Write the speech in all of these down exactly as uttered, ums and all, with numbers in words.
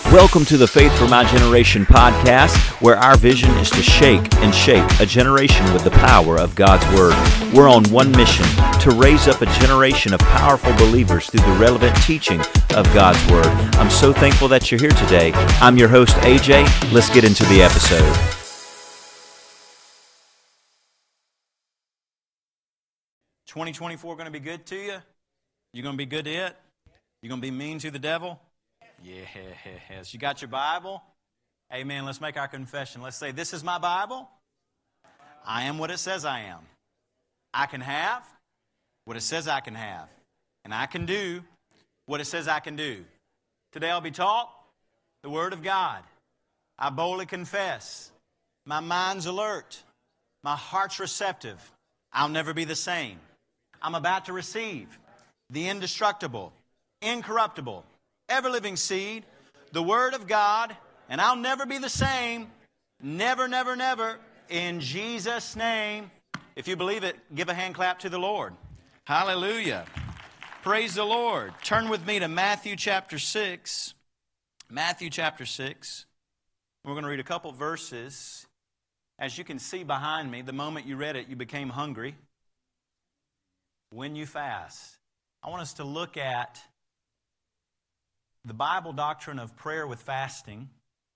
Welcome to the Faith for My Generation podcast, where our vision is to shake and shape a generation with the power of God's Word. We're on one mission, to raise up a generation of powerful believers through the relevant teaching of God's Word. I'm so thankful that you're here today. I'm your host, A J. Let's get into the episode. twenty twenty-four going to be good to you? You going to be good to it? You going to be mean to the devil? Yes. You got your Bible? Amen. Let's make our confession. Let's say, this is my Bible. I am what it says I am. I can have what it says I can have. And I can do what it says I can do. Today I'll be taught the Word of God. I boldly confess. My mind's alert. My heart's receptive. I'll never be the same. I'm about to receive the indestructible, incorruptible, ever-living seed, the Word of God, and I'll never be the same. Never, never, never. In Jesus' name. If you believe it, give a hand clap to the Lord. Hallelujah. Praise the Lord. Turn with me to Matthew chapter six. Matthew chapter six. We're going to read a couple verses. As you can see behind me, the moment you read it, you became hungry. When you fast. I want us to look at the Bible doctrine of prayer with fasting.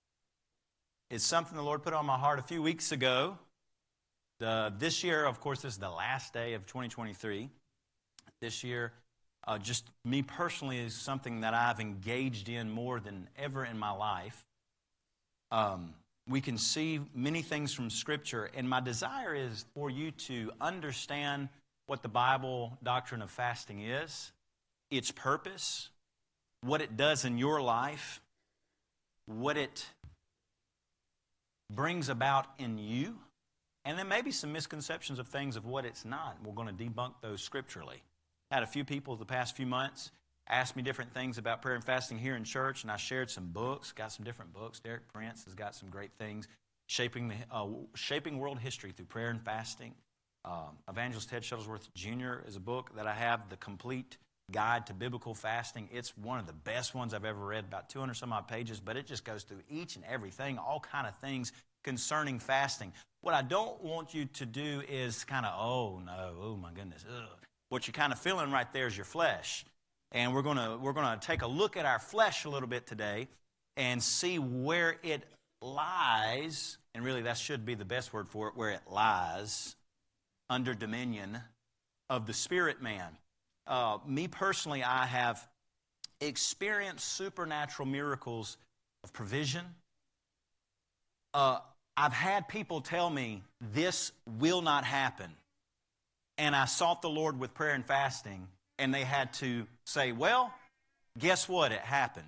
It's something the Lord put on my heart a few weeks ago. Uh, this year, of course, this is the last day of twenty twenty-three. This year, uh, just me personally, is something that I've engaged in more than ever in my life. Um, we can see many things from Scripture, and my desire is for you to understand what the Bible doctrine of fasting is, its purpose, what it does in your life, what it brings about in you, and then maybe some misconceptions of things of what it's not. We're going to debunk those scripturally. I had a few people the past few months ask me different things about prayer and fasting here in church, and I shared some books, got some different books. Derek Prince has got some great things, shaping the uh, shaping world history through prayer and fasting. Um, Evangelist Ted Shuttlesworth Junior is a book that I have, The Complete Guide to Biblical Fasting. It's one of the best ones I've ever read, about two hundred some odd pages, but it just goes through each and everything, all kind of things concerning fasting. What I don't want you to do is kind of, oh no, oh my goodness, ugh. What you're kind of feeling right there is your flesh. And we're gonna we're gonna take a look at our flesh a little bit today and see where it lies, and really that should be the best word for it, where it lies under dominion of the spirit man. Uh, me personally, I have experienced supernatural miracles of provision. Uh, I've had people tell me this will not happen. And I sought the Lord with prayer and fasting, and they had to say, well, guess what? It happened.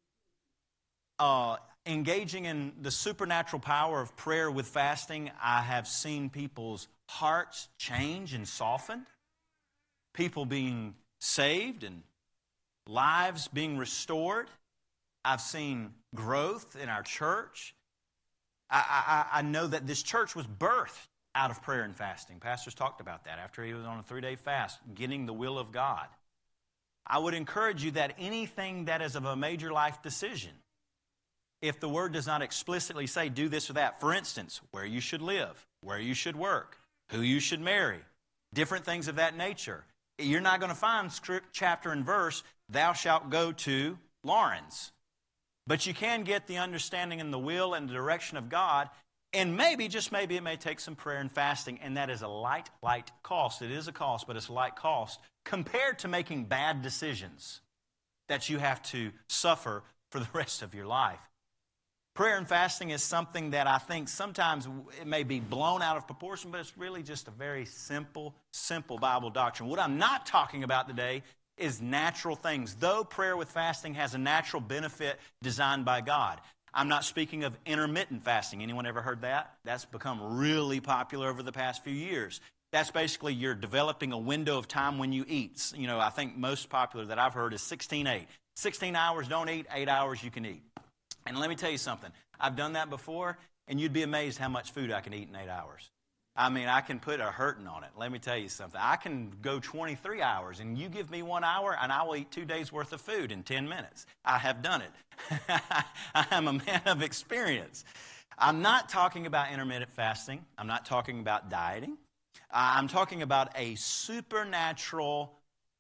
Uh, engaging in the supernatural power of prayer with fasting, I have seen people's hearts change and soften. People being saved and lives being restored. I've seen growth in our church. I, I, I know that this church was birthed out of prayer and fasting. Pastors talked about that after he was on a three-day fast, getting the will of God. I would encourage you that anything that is of a major life decision, if the Word does not explicitly say do this or that, for instance, where you should live, where you should work, who you should marry, different things of that nature, you're not going to find script, chapter, and verse, thou shalt go to Lawrence. But you can get the understanding and the will and the direction of God, and maybe, just maybe, it may take some prayer and fasting, and that is a light, light cost. It is a cost, but it's a light cost compared to making bad decisions that you have to suffer for the rest of your life. Prayer and fasting is something that I think sometimes it may be blown out of proportion, but it's really just a very simple, simple Bible doctrine. What I'm not talking about today is natural things, though prayer with fasting has a natural benefit designed by God. I'm not speaking of intermittent fasting. Anyone ever heard that? That's become really popular over the past few years. That's basically you're developing a window of time when you eat. You know, I think most popular that I've heard is sixteen eight. sixteen hours don't eat, eight hours you can eat. And let me tell you something. I've done that before, and you'd be amazed how much food I can eat in eight hours. I mean, I can put a hurting on it. Let me tell you something. I can go twenty-three hours, and you give me one hour, and I will eat two days' worth of food in ten minutes. I have done it. I am a man of experience. I'm not talking about intermittent fasting. I'm not talking about dieting. I'm talking about a supernatural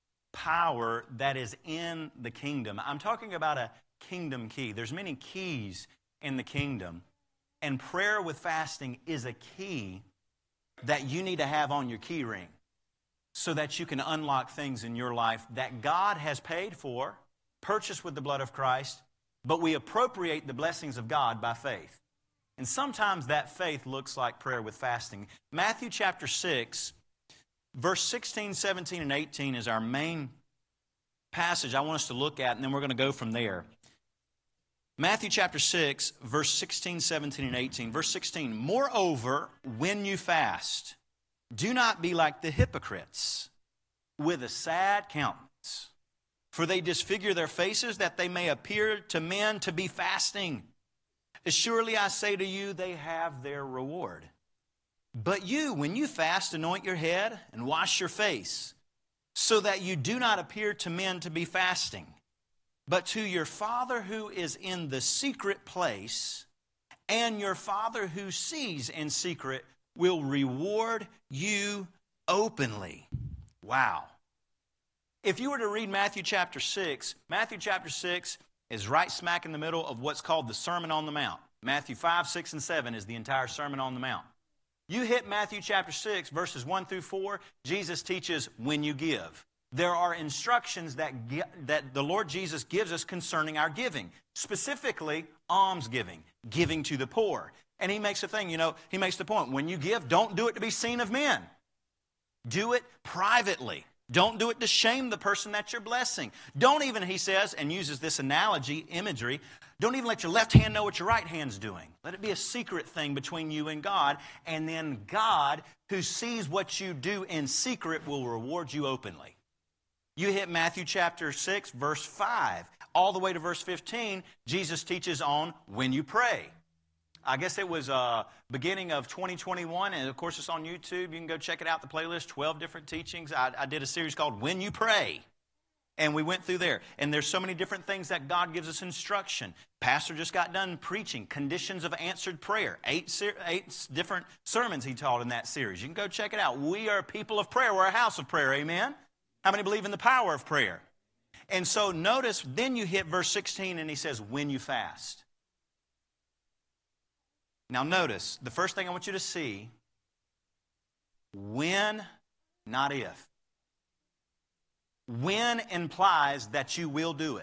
power that is in the kingdom. I'm talking about a kingdom key. There's many keys in the kingdom, and prayer with fasting is a key that you need to have on your key ring so that you can unlock things in your life that God has paid for, purchased with the blood of Christ, but we appropriate the blessings of God by faith. And sometimes that faith looks like prayer with fasting. Matthew chapter six, verse sixteen, seventeen, and eighteen is our main passage I want us to look at, and then we're going to go from there. Matthew chapter six, verse sixteen, seventeen, and eighteen. Verse sixteen, moreover, when you fast, do not be like the hypocrites with a sad countenance, for they disfigure their faces that they may appear to men to be fasting. Surely I say to you, they have their reward. But you, when you fast, anoint your head and wash your face, so that you do not appear to men to be fasting, but to your Father who is in the secret place, and your Father who sees in secret will reward you openly. Wow. If you were to read Matthew chapter six, Matthew chapter six is right smack in the middle of what's called the Sermon on the Mount. Matthew five, six, and seven is the entire Sermon on the Mount. You hit Matthew chapter six, verses one through four, Jesus teaches when you give. There are instructions that, that the Lord Jesus gives us concerning our giving, specifically almsgiving, giving to the poor. And he makes a thing, you know, he makes the point, when you give, don't do it to be seen of men. Do it privately. Don't do it to shame the person that you're blessing. Don't even, he says, and uses this analogy, imagery, don't even let your left hand know what your right hand's doing. Let it be a secret thing between you and God, and then God, who sees what you do in secret, will reward you openly. You hit Matthew chapter six, verse five, all the way to verse fifteen, Jesus teaches on when you pray. I guess it was uh, beginning of twenty twenty-one, and of course it's on YouTube. You can go check it out, the playlist, twelve different teachings. I, I did a series called When You Pray, and we went through there. And there's so many different things that God gives us instruction. Pastor just got done preaching conditions of answered prayer. Eight, ser- eight different sermons he taught in that series. You can go check it out. We are a people of prayer. We're a house of prayer, amen? How many believe in the power of prayer? And so notice, then you hit verse sixteen, and he says, when you fast. Now notice, the first thing I want you to see, when, not if. When implies that you will do it.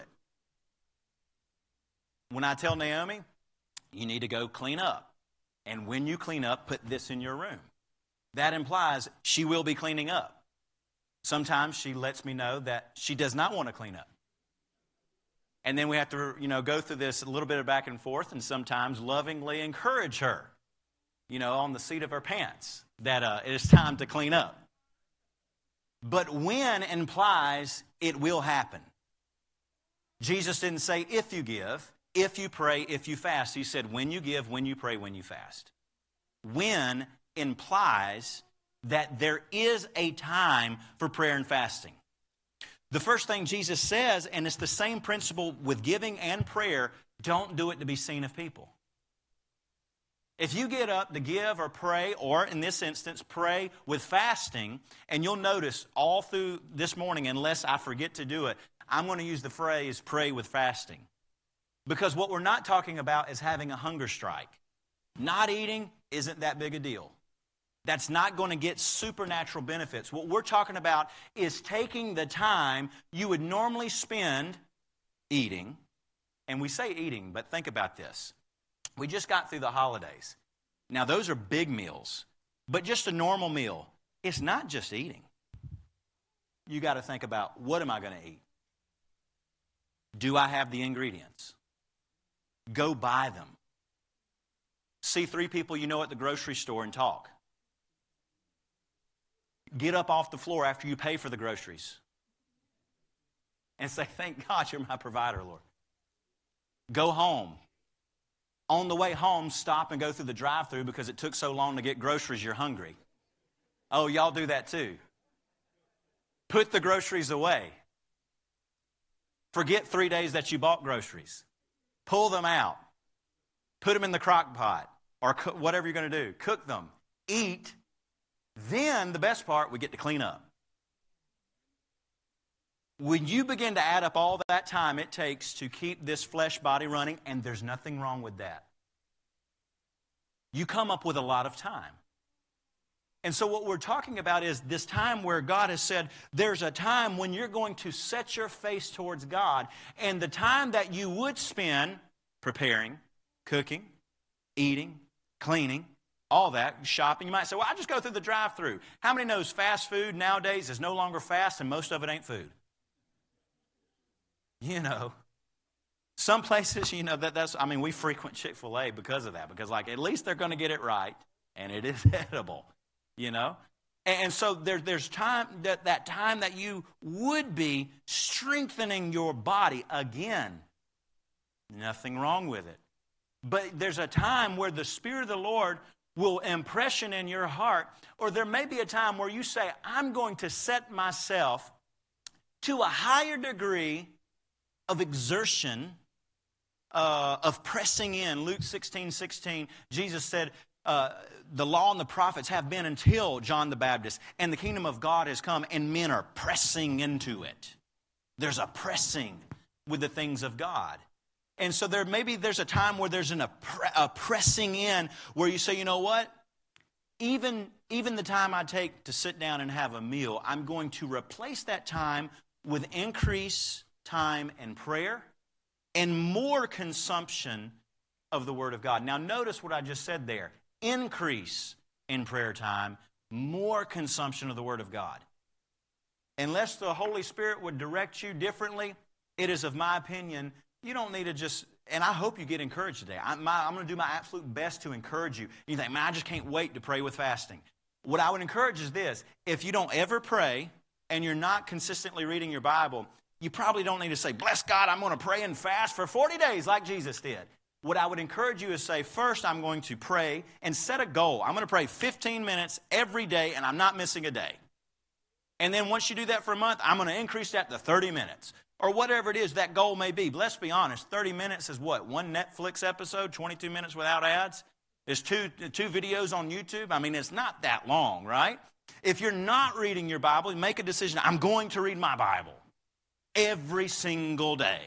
When I tell Naomi, you need to go clean up, and when you clean up, put this in your room. That implies she will be cleaning up. Sometimes she lets me know that she does not want to clean up. And then we have to, you know, go through this a little bit of back and forth, and sometimes lovingly encourage her, you know, on the seat of her pants, that uh, it is time to clean up. But when implies it will happen. Jesus didn't say if you give, if you pray, if you fast. He said when you give, when you pray, when you fast. When implies that there is a time for prayer and fasting. The first thing Jesus says, and it's the same principle with giving and prayer, don't do it to be seen of people. If you get up to give or pray, or in this instance, pray with fasting, and you'll notice all through this morning, unless I forget to do it, I'm going to use the phrase pray with fasting. Because what we're not talking about is having a hunger strike. Not eating isn't that big a deal. That's not going to get supernatural benefits. What we're talking about is taking the time you would normally spend eating. And we say eating, but think about this. We just got through the holidays. Now, those are big meals. But just a normal meal, it's not just eating. You got to think about, what am I going to eat? Do I have the ingredients? Go buy them. See three people you know at the grocery store and talk. Get up off the floor after you pay for the groceries and say, thank God you're my provider, Lord. Go home. On the way home, stop and go through the drive-thru because it took so long to get groceries, you're hungry. Oh, y'all do that too. Put the groceries away. Forget three days that you bought groceries. Pull them out. Put them in the crock pot or cook, whatever you're going to do. Cook them. Eat. Then, the best part, we get to clean up. When you begin to add up all that time it takes to keep this flesh body running, and there's nothing wrong with that, you come up with a lot of time. And so what we're talking about is this time where God has said, there's a time when you're going to set your face towards God, and the time that you would spend preparing, cooking, eating, cleaning, all that, shopping. You might say, well, I just go through the drive-thru. How many knows fast food nowadays is no longer fast and most of it ain't food? You know, some places, you know, that that's, I mean, we frequent Chick-fil-A because of that. Because, like, at least they're going to get it right and it is edible, you know. And, and so there, there's time, that, that time that you would be strengthening your body again. Nothing wrong with it. But there's a time where the Spirit of the Lord will impression in your heart, or there may be a time where you say, I'm going to set myself to a higher degree of exertion, uh, of pressing in. Luke sixteen sixteen, Jesus said, uh, the law and the prophets have been until John the Baptist, and the kingdom of God has come, and men are pressing into it. There's a pressing with the things of God. And so there maybe there's a time where there's an, a, a pressing in where you say, you know what? Even, even the time I take to sit down and have a meal, I'm going to replace that time with increased time and prayer and more consumption of the Word of God. Now notice what I just said there. Increase in prayer time, more consumption of the Word of God. Unless the Holy Spirit would direct you differently, it is of my opinion, you don't need to just, and I hope you get encouraged today. I'm, my, I'm going to do my absolute best to encourage you. You think, man, I just can't wait to pray with fasting. What I would encourage is this. If you don't ever pray and you're not consistently reading your Bible, you probably don't need to say, bless God, I'm going to pray and fast for forty days like Jesus did. What I would encourage you is say, first I'm going to pray and set a goal. I'm going to pray fifteen minutes every day and I'm not missing a day. And then once you do that for a month, I'm going to increase that to thirty minutes. Or whatever it is that goal may be. But let's be honest, thirty minutes is what? One Netflix episode, twenty-two minutes without ads? There's two, two videos on YouTube. I mean, it's not that long, right? If you're not reading your Bible, you make a decision, I'm going to read my Bible every single day.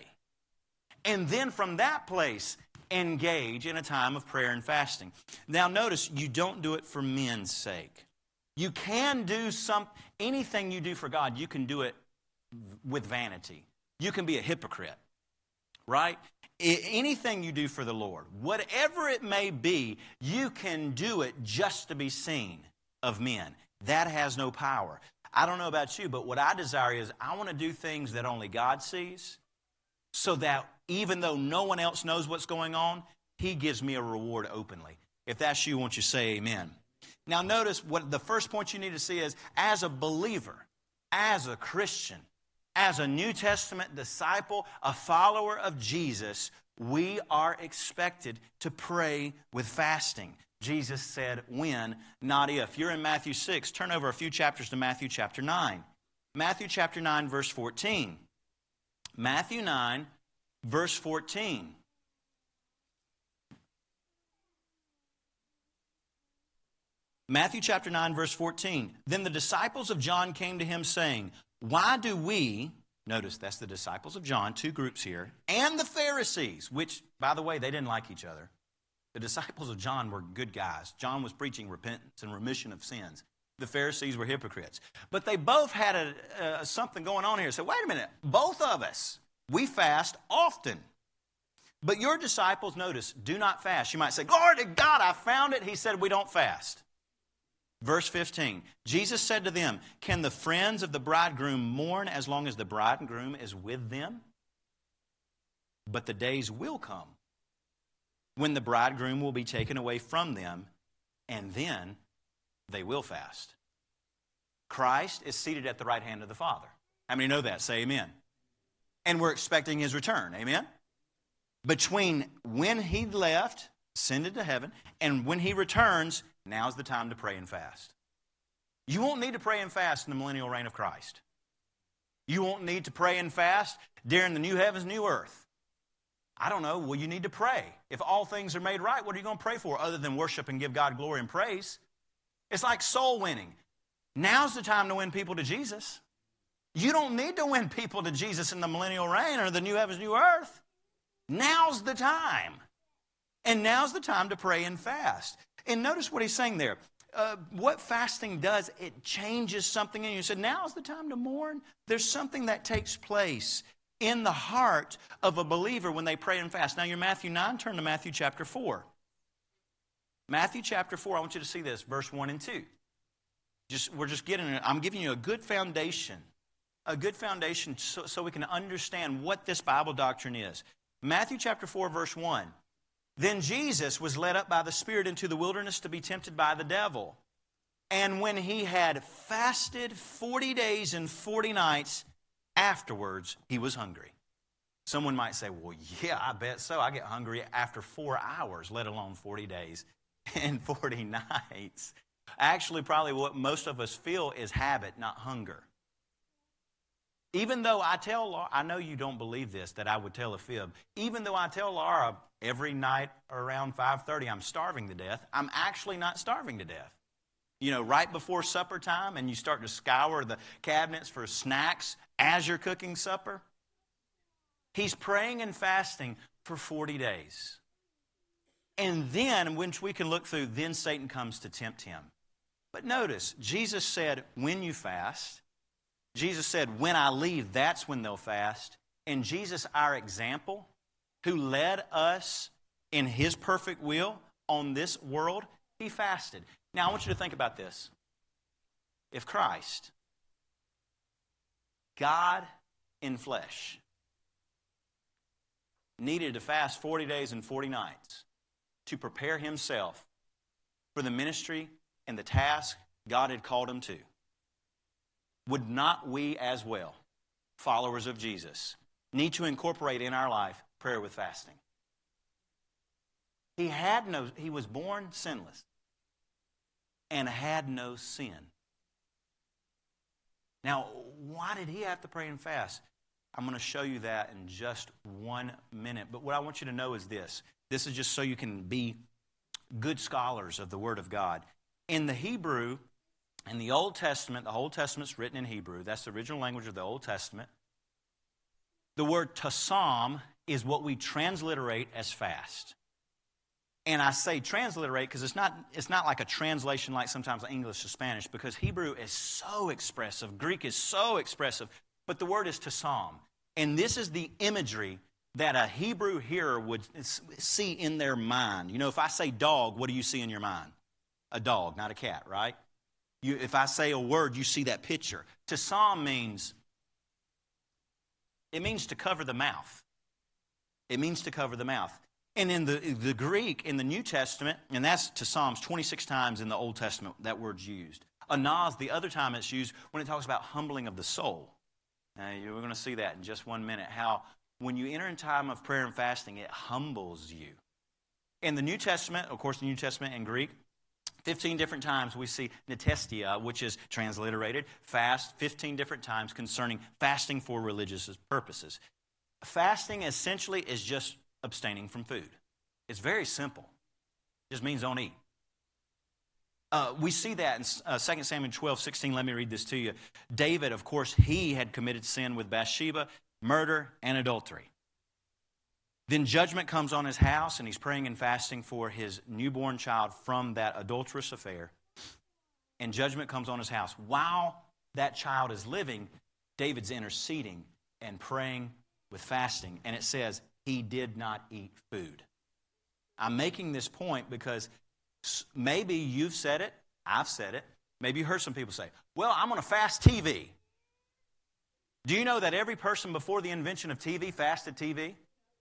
And then from that place, engage in a time of prayer and fasting. Now notice, you don't do it for men's sake. You can do some, anything you do for God, you can do it with vanity. You can be a hypocrite, right? I, anything you do for the Lord, whatever it may be, you can do it just to be seen of men. That has no power. I don't know about you, but what I desire is I want to do things that only God sees, so that even though no one else knows what's going on, He gives me a reward openly. If that's you, won't you say amen? Now notice what the first point you need to see is, as a believer, as a Christian, as a New Testament disciple, a follower of Jesus, we are expected to pray with fasting. Jesus said when, not if. You're in Matthew six. Turn over a few chapters to Matthew chapter nine. Matthew chapter nine, verse fourteen. Matthew nine, verse fourteen. Matthew chapter nine, verse fourteen. Then the disciples of John came to him saying, why do we, notice that's the disciples of John, two groups here, and the Pharisees, which, by the way, they didn't like each other. The disciples of John were good guys. John was preaching repentance and remission of sins. The Pharisees were hypocrites. But they both had a, uh, something going on here. So wait a minute, both of us, we fast often. But your disciples, notice, do not fast. You might say, glory to God, I found it. He said we don't fast. Verse fifteen, Jesus said to them, can the friends of the bridegroom mourn as long as the bridegroom is with them? But the days will come when the bridegroom will be taken away from them, and then they will fast. Christ is seated at the right hand of the Father. How many know that? Say amen. And we're expecting His return. Amen? Between when He left, ascended to heaven, and when He returns, now's the time to pray and fast. You won't need to pray and fast in the millennial reign of Christ. You won't need to pray and fast during the new heavens, new earth. I don't know. Well, you need to pray. If all things are made right, what are you going to pray for other than worship and give God glory and praise? It's like soul winning. Now's the time to win people to Jesus. You don't need to win people to Jesus in the millennial reign or the new heavens, new earth. Now's the time. And now's the time to pray and fast. And notice what he's saying there. Uh, what fasting does, it changes something in you. So now's the time to mourn. There's something that takes place in the heart of a believer when they pray and fast. Now you're Matthew nine, turn to Matthew chapter four. Matthew chapter four, I want you to see this, verse one and two. Just, we're just getting it. I'm giving you a good foundation. A good foundation so, so we can understand what this Bible doctrine is. Matthew chapter four, verse one. Then Jesus was led up by the Spirit into the wilderness to be tempted by the devil. And when he had fasted forty days and forty nights, afterwards he was hungry. Someone might say, well, yeah, I bet so. I get hungry after four hours, let alone forty days and forty nights. Actually, probably what most of us feel is habit, not hunger. Even though I tell Laura, I know you don't believe this, that I would tell a fib. Even though I tell Laura every night around five thirty I'm starving to death, I'm actually not starving to death. You know, right before supper time and you start to scour the cabinets for snacks as you're cooking supper. He's praying and fasting for forty days. And then, which we can look through, then Satan comes to tempt him. But notice, Jesus said, when you fast, Jesus said, when I leave, that's when they'll fast. And Jesus, our example, who led us in his perfect will on this world, he fasted. Now, I want you to think about this. If Christ, God in flesh, needed to fast forty days and forty nights to prepare himself for the ministry and the task God had called him to, would not we as well, followers of Jesus, need to incorporate in our life prayer with fasting? He had no, he was born sinless and had no sin. Now, why did he have to pray and fast? I'm going to show you that in just one minute. But what I want you to know is this. This is just so you can be good scholars of the Word of God. In the Hebrew, in the Old Testament, the Old Testament's written in Hebrew. That's the original language of the Old Testament. The word tasam is what we transliterate as fast. And I say transliterate because it's not, it's not like a translation like sometimes English to Spanish, because Hebrew is so expressive. Greek is so expressive. But the word is tasam. And this is the imagery that a Hebrew hearer would see in their mind. You know, if I say dog, what do you see in your mind? A dog, not a cat, right? You, if I say a word, you see that picture. Tasam means, it means to cover the mouth. It means to cover the mouth. And in the, the Greek, in the New Testament, and that's Tasams, twenty-six times in the Old Testament that word's used. Anaz, the other time it's used when it talks about humbling of the soul. Now, we're going to see that in just one minute, how when you enter in time of prayer and fasting, it humbles you. In the New Testament, of course, the New Testament in Greek, fifteen different times we see netestia, which is transliterated, fast, fifteen different times concerning fasting for religious purposes. Fasting essentially is just abstaining from food. It's very simple. It just means don't eat. Uh, we see that in uh, Second Samuel twelve sixteen. Let me read this to you. David, of course, he had committed sin with Bathsheba, murder, and adultery. Then judgment comes on his house, and he's praying and fasting for his newborn child from that adulterous affair. And judgment comes on his house. While that child is living, David's interceding and praying with fasting. And it says, he did not eat food. I'm making this point because maybe you've said it, I've said it. Maybe you heard some people say, well, I'm going to fast T V. Do you know that every person before the invention of T V fasted T V?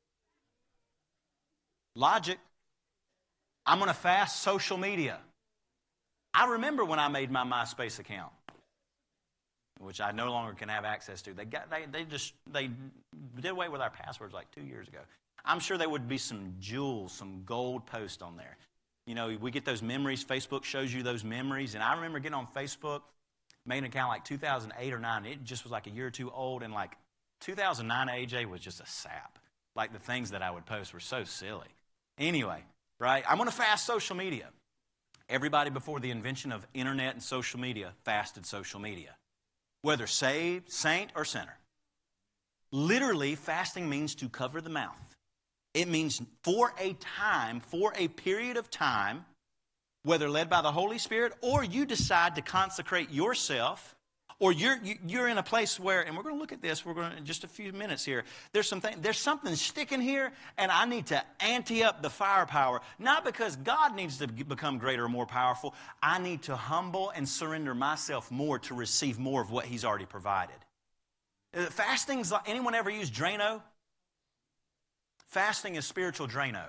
Logic. I'm going to fast social media. I remember when I made my MySpace account, which I no longer can have access to. They got they they just they did away with our passwords like two years ago. I'm sure there would be some jewels, some gold posts on there. You know, we get those memories. Facebook shows you those memories, and I remember getting on Facebook made an account like two thousand eight or nine. It just was like a year or two old. And like two thousand nine A J was just a sap. Like the things that I would post were so silly. Anyway, right? I'm going to fast social media. Everybody before the invention of internet and social media fasted social media. Whether saved, saint, or sinner. Literally, fasting means to cover the mouth. It means for a time, for a period of time, whether led by the Holy Spirit or you decide to consecrate yourself, or you're you're in a place where, and we're going to look at this, we're going to in just a few minutes here. There's something, there's something sticking here, and I need to ante up the firepower. Not because God needs to become greater or more powerful. I need to humble and surrender myself more to receive more of what He's already provided. Fasting's like, anyone ever use Drano? Fasting is spiritual Drano.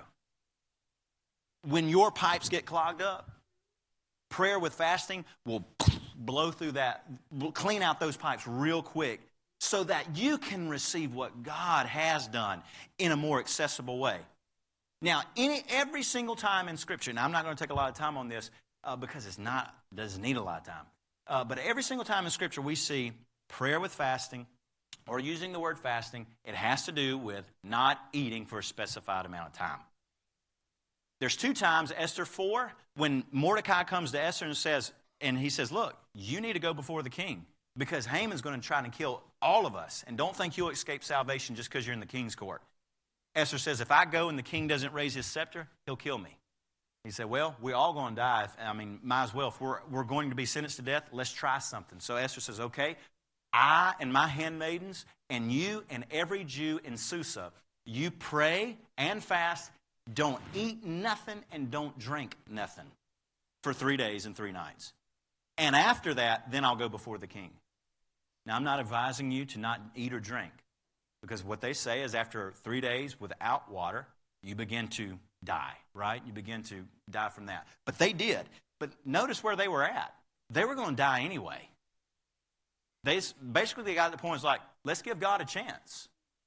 When your pipes get clogged up, prayer with fasting will blow through that, will clean out those pipes real quick so that you can receive what God has done in a more accessible way. Now, any every single time in Scripture, and I'm not going to take a lot of time on this uh, because it's not doesn't need a lot of time, uh, but every single time in Scripture we see prayer with fasting, or using the word fasting, it has to do with not eating for a specified amount of time. There's two times, Esther four, when Mordecai comes to Esther and says, and he says, look, you need to go before the king because Haman's going to try to kill all of us. And don't think you'll escape salvation just because you're in the king's court. Esther says, if I go and the king doesn't raise his scepter, he'll kill me. He said, well, we're all going to die. I mean, might as well. If we're, we're going to be sentenced to death, let's try something. So Esther says, okay, I and my handmaidens and you and every Jew in Susa, you pray and fast, don't eat nothing and don't drink nothing for three days and three nights. And after that, then I'll go before the king. Now, I'm not advising you to not eat or drink because what they say is after three days without water, you begin to die, right? You begin to die from that. But they did. But notice where they were at. They were going to die anyway. They basically they got to the point, it's like, let's give God a chance.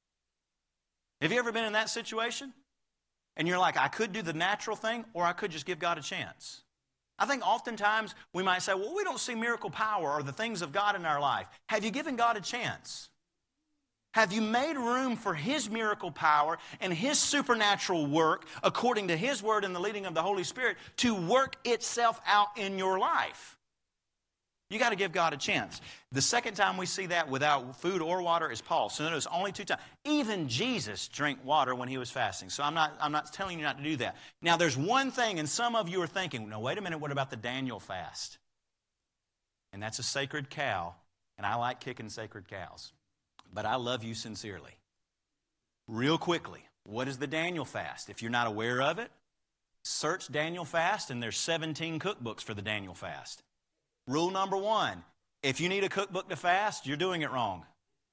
Have you ever been in that situation? And you're like, I could do the natural thing, or I could just give God a chance. I think oftentimes we might say, well, we don't see miracle power or the things of God in our life. Have you given God a chance? Have you made room for His miracle power and His supernatural work, according to His word and the leading of the Holy Spirit, to work itself out in your life? You got to give God a chance. The second time we see that without food or water is Paul. So notice only two times. Even Jesus drank water when He was fasting. So I'm not, I'm not telling you not to do that. Now there's one thing, and some of you are thinking, no, wait a minute, what about the Daniel fast? And that's a sacred cow, and I like kicking sacred cows. But I love you sincerely. Real quickly, what is the Daniel fast? If you're not aware of it, search Daniel fast, and there's seventeen cookbooks for the Daniel fast. Rule number one, if you need a cookbook to fast, you're doing it wrong.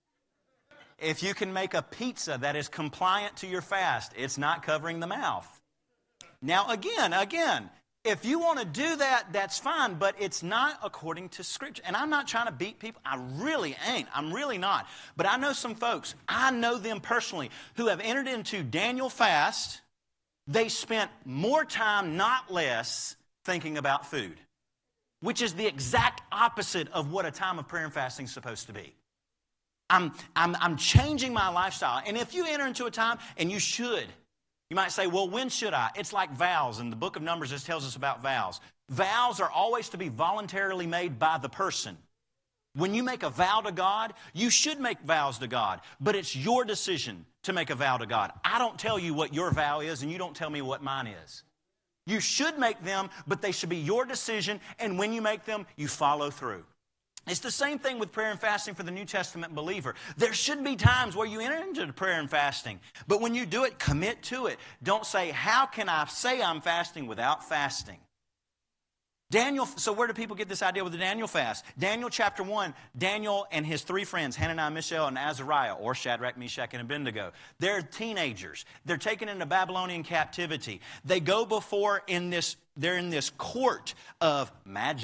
If you can make a pizza that is compliant to your fast, it's not covering the mouth. Now again, again, if you want to do that, that's fine, but it's not according to Scripture. And I'm not trying to beat people. I really ain't. I'm really not. But I know some folks, I know them personally, who have entered into Daniel fast. They spent more time, not less, thinking about food, which is the exact opposite of what a time of prayer and fasting is supposed to be. I'm, I'm, I'm changing my lifestyle. And if you enter into a time, and you should, you might say, well, when should I? It's like vows. In the book of Numbers, this tells us about vows. Vows are always to be voluntarily made by the person. When you make a vow to God, you should make vows to God, but it's your decision to make a vow to God. I don't tell you what your vow is, and you don't tell me what mine is. You should make them, but they should be your decision, and when you make them, you follow through. It's the same thing with prayer and fasting for the New Testament believer. There should be times where you enter into prayer and fasting, but when you do it, commit to it. Don't say, how can I say I'm fasting without fasting? Daniel, so where do people get this idea with the Daniel fast? Daniel chapter one, Daniel and his three friends, Hananiah, Mishael, and Azariah, or Shadrach, Meshach, and Abednego. They're teenagers. They're taken into Babylonian captivity. They go before in this, they're in this court of magi.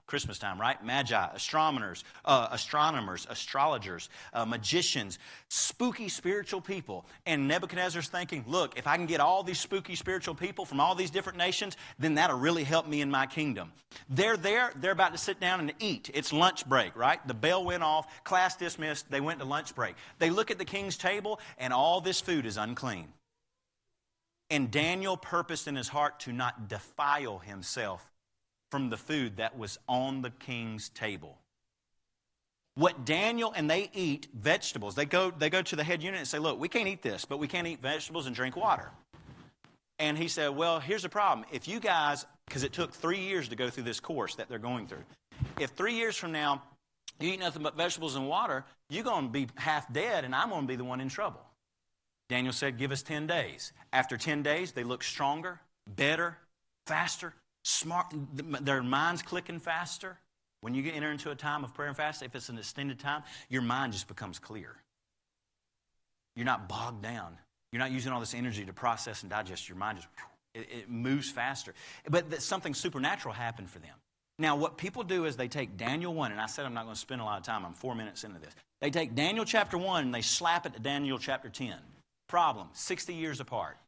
Christmas time, right? Magi, astronomers, uh, astronomers, astrologers, uh, magicians, spooky spiritual people. And Nebuchadnezzar's thinking, look, if I can get all these spooky spiritual people from all these different nations, then that'll really help me in my kingdom. They're there. They're about to sit down and eat. It's lunch break, right? The bell went off. Class dismissed. They went to lunch break. They look at the king's table, and all this food is unclean. And Daniel purposed in his heart to not defile himself from the food that was on the king's table. What Daniel, and they eat vegetables. They go, they go to the head eunuch and say, look, we can't eat this, but we can't eat vegetables and drink water. And he said, well, here's the problem. If you guys, because it took three years to go through this course that they're going through. If three years from now you eat nothing but vegetables and water, you're going to be half dead and I'm going to be the one in trouble. Daniel said, give us ten days. After ten days, they look stronger, better, faster, smart. Their minds clicking faster. When you enter into a time of prayer and fast, if it's an extended time, your mind just becomes clear. You're not bogged down. You're not using all this energy to process and digest. Your mind just, it, it moves faster. But something supernatural happened for them. Now, what people do is they take Daniel one, and I said I'm not going to spend a lot of time. I'm four minutes into this. They take Daniel chapter one, and they slap it to Daniel chapter ten. Problem, sixty years apart.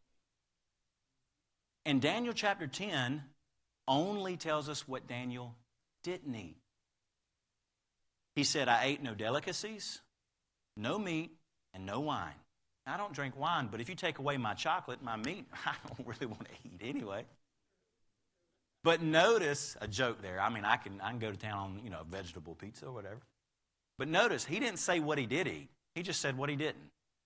And Daniel chapter ten only tells us what Daniel didn't eat. He said, I ate no delicacies, no meat, and no wine. I don't drink wine, but if you take away my chocolate, my meat, I don't really want to eat anyway. But notice, a joke there. I mean, I can I can go to town on, you know, vegetable pizza or whatever. But notice, he didn't say what he did eat. He just said what he didn't.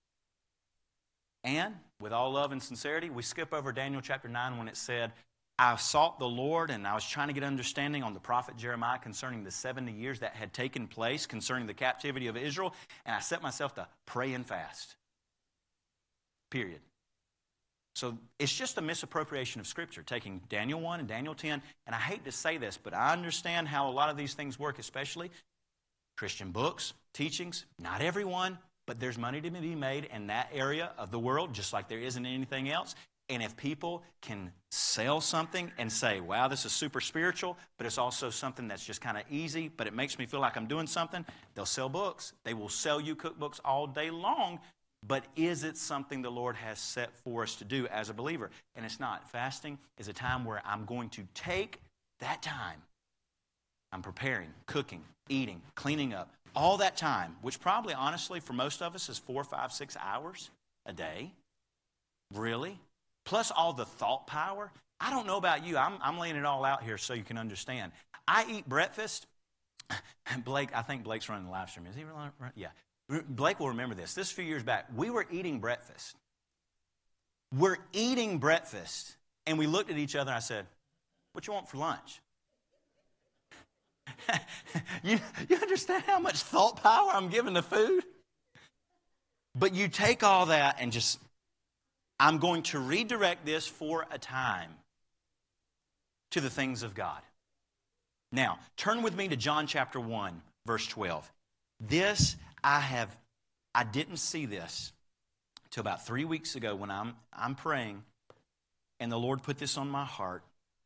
And with all love and sincerity, we skip over Daniel chapter nine when it said, I sought the Lord and I was trying to get understanding on the prophet Jeremiah concerning the seventy years that had taken place concerning the captivity of Israel. And I set myself to pray and fast. Period. So it's just a misappropriation of Scripture, taking Daniel one and Daniel ten. And I hate to say this, but I understand how a lot of these things work, especially Christian books, teachings. Not everyone, but there's money to be made in that area of the world, just like there isn't anything else. And if people can sell something and say, wow, this is super spiritual, but it's also something that's just kind of easy, but it makes me feel like I'm doing something, they'll sell books. They will sell you cookbooks all day long. But is it something the Lord has set for us to do as a believer? And it's not. Fasting is a time where I'm going to take that time. I'm preparing, cooking, eating, cleaning up. All that time, which probably, honestly, for most of us is four, five, six hours a day. Really? Plus all the thought power. I don't know about you. I'm, I'm laying it all out here so you can understand. I eat breakfast. Blake, I think Blake's running the live stream. Is he running? Yeah. Blake will remember this. This a few years back, we were eating breakfast. We're eating breakfast, and we looked at each other, and I said, what you want for lunch? you, you understand how much thought power I'm giving to food? But you take all that and just, I'm going to redirect this for a time to the things of God. Now, turn with me to John chapter one, verse twelve. This I have, I didn't see this till about three weeks ago when I'm I'm praying, and the Lord put this on my heart.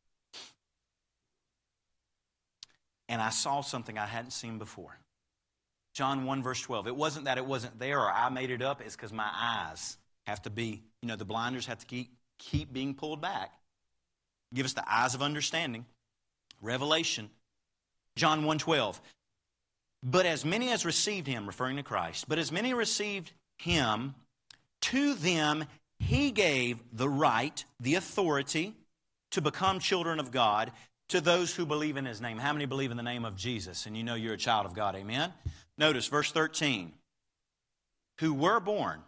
And I saw something I hadn't seen before. John one, verse twelve. It wasn't that it wasn't there or I made it up. It's because my eyes have to be, you know, the blinders have to keep, keep being pulled back. Give us the eyes of understanding. Revelation. John one, twelve. But as many as received him, referring to Christ, but as many received him, to them he gave the right, the authority to become children of God, to those who believe in his name. How many believe in the name of Jesus? And you know you're a child of God, amen? Notice verse thirteen. Who were born,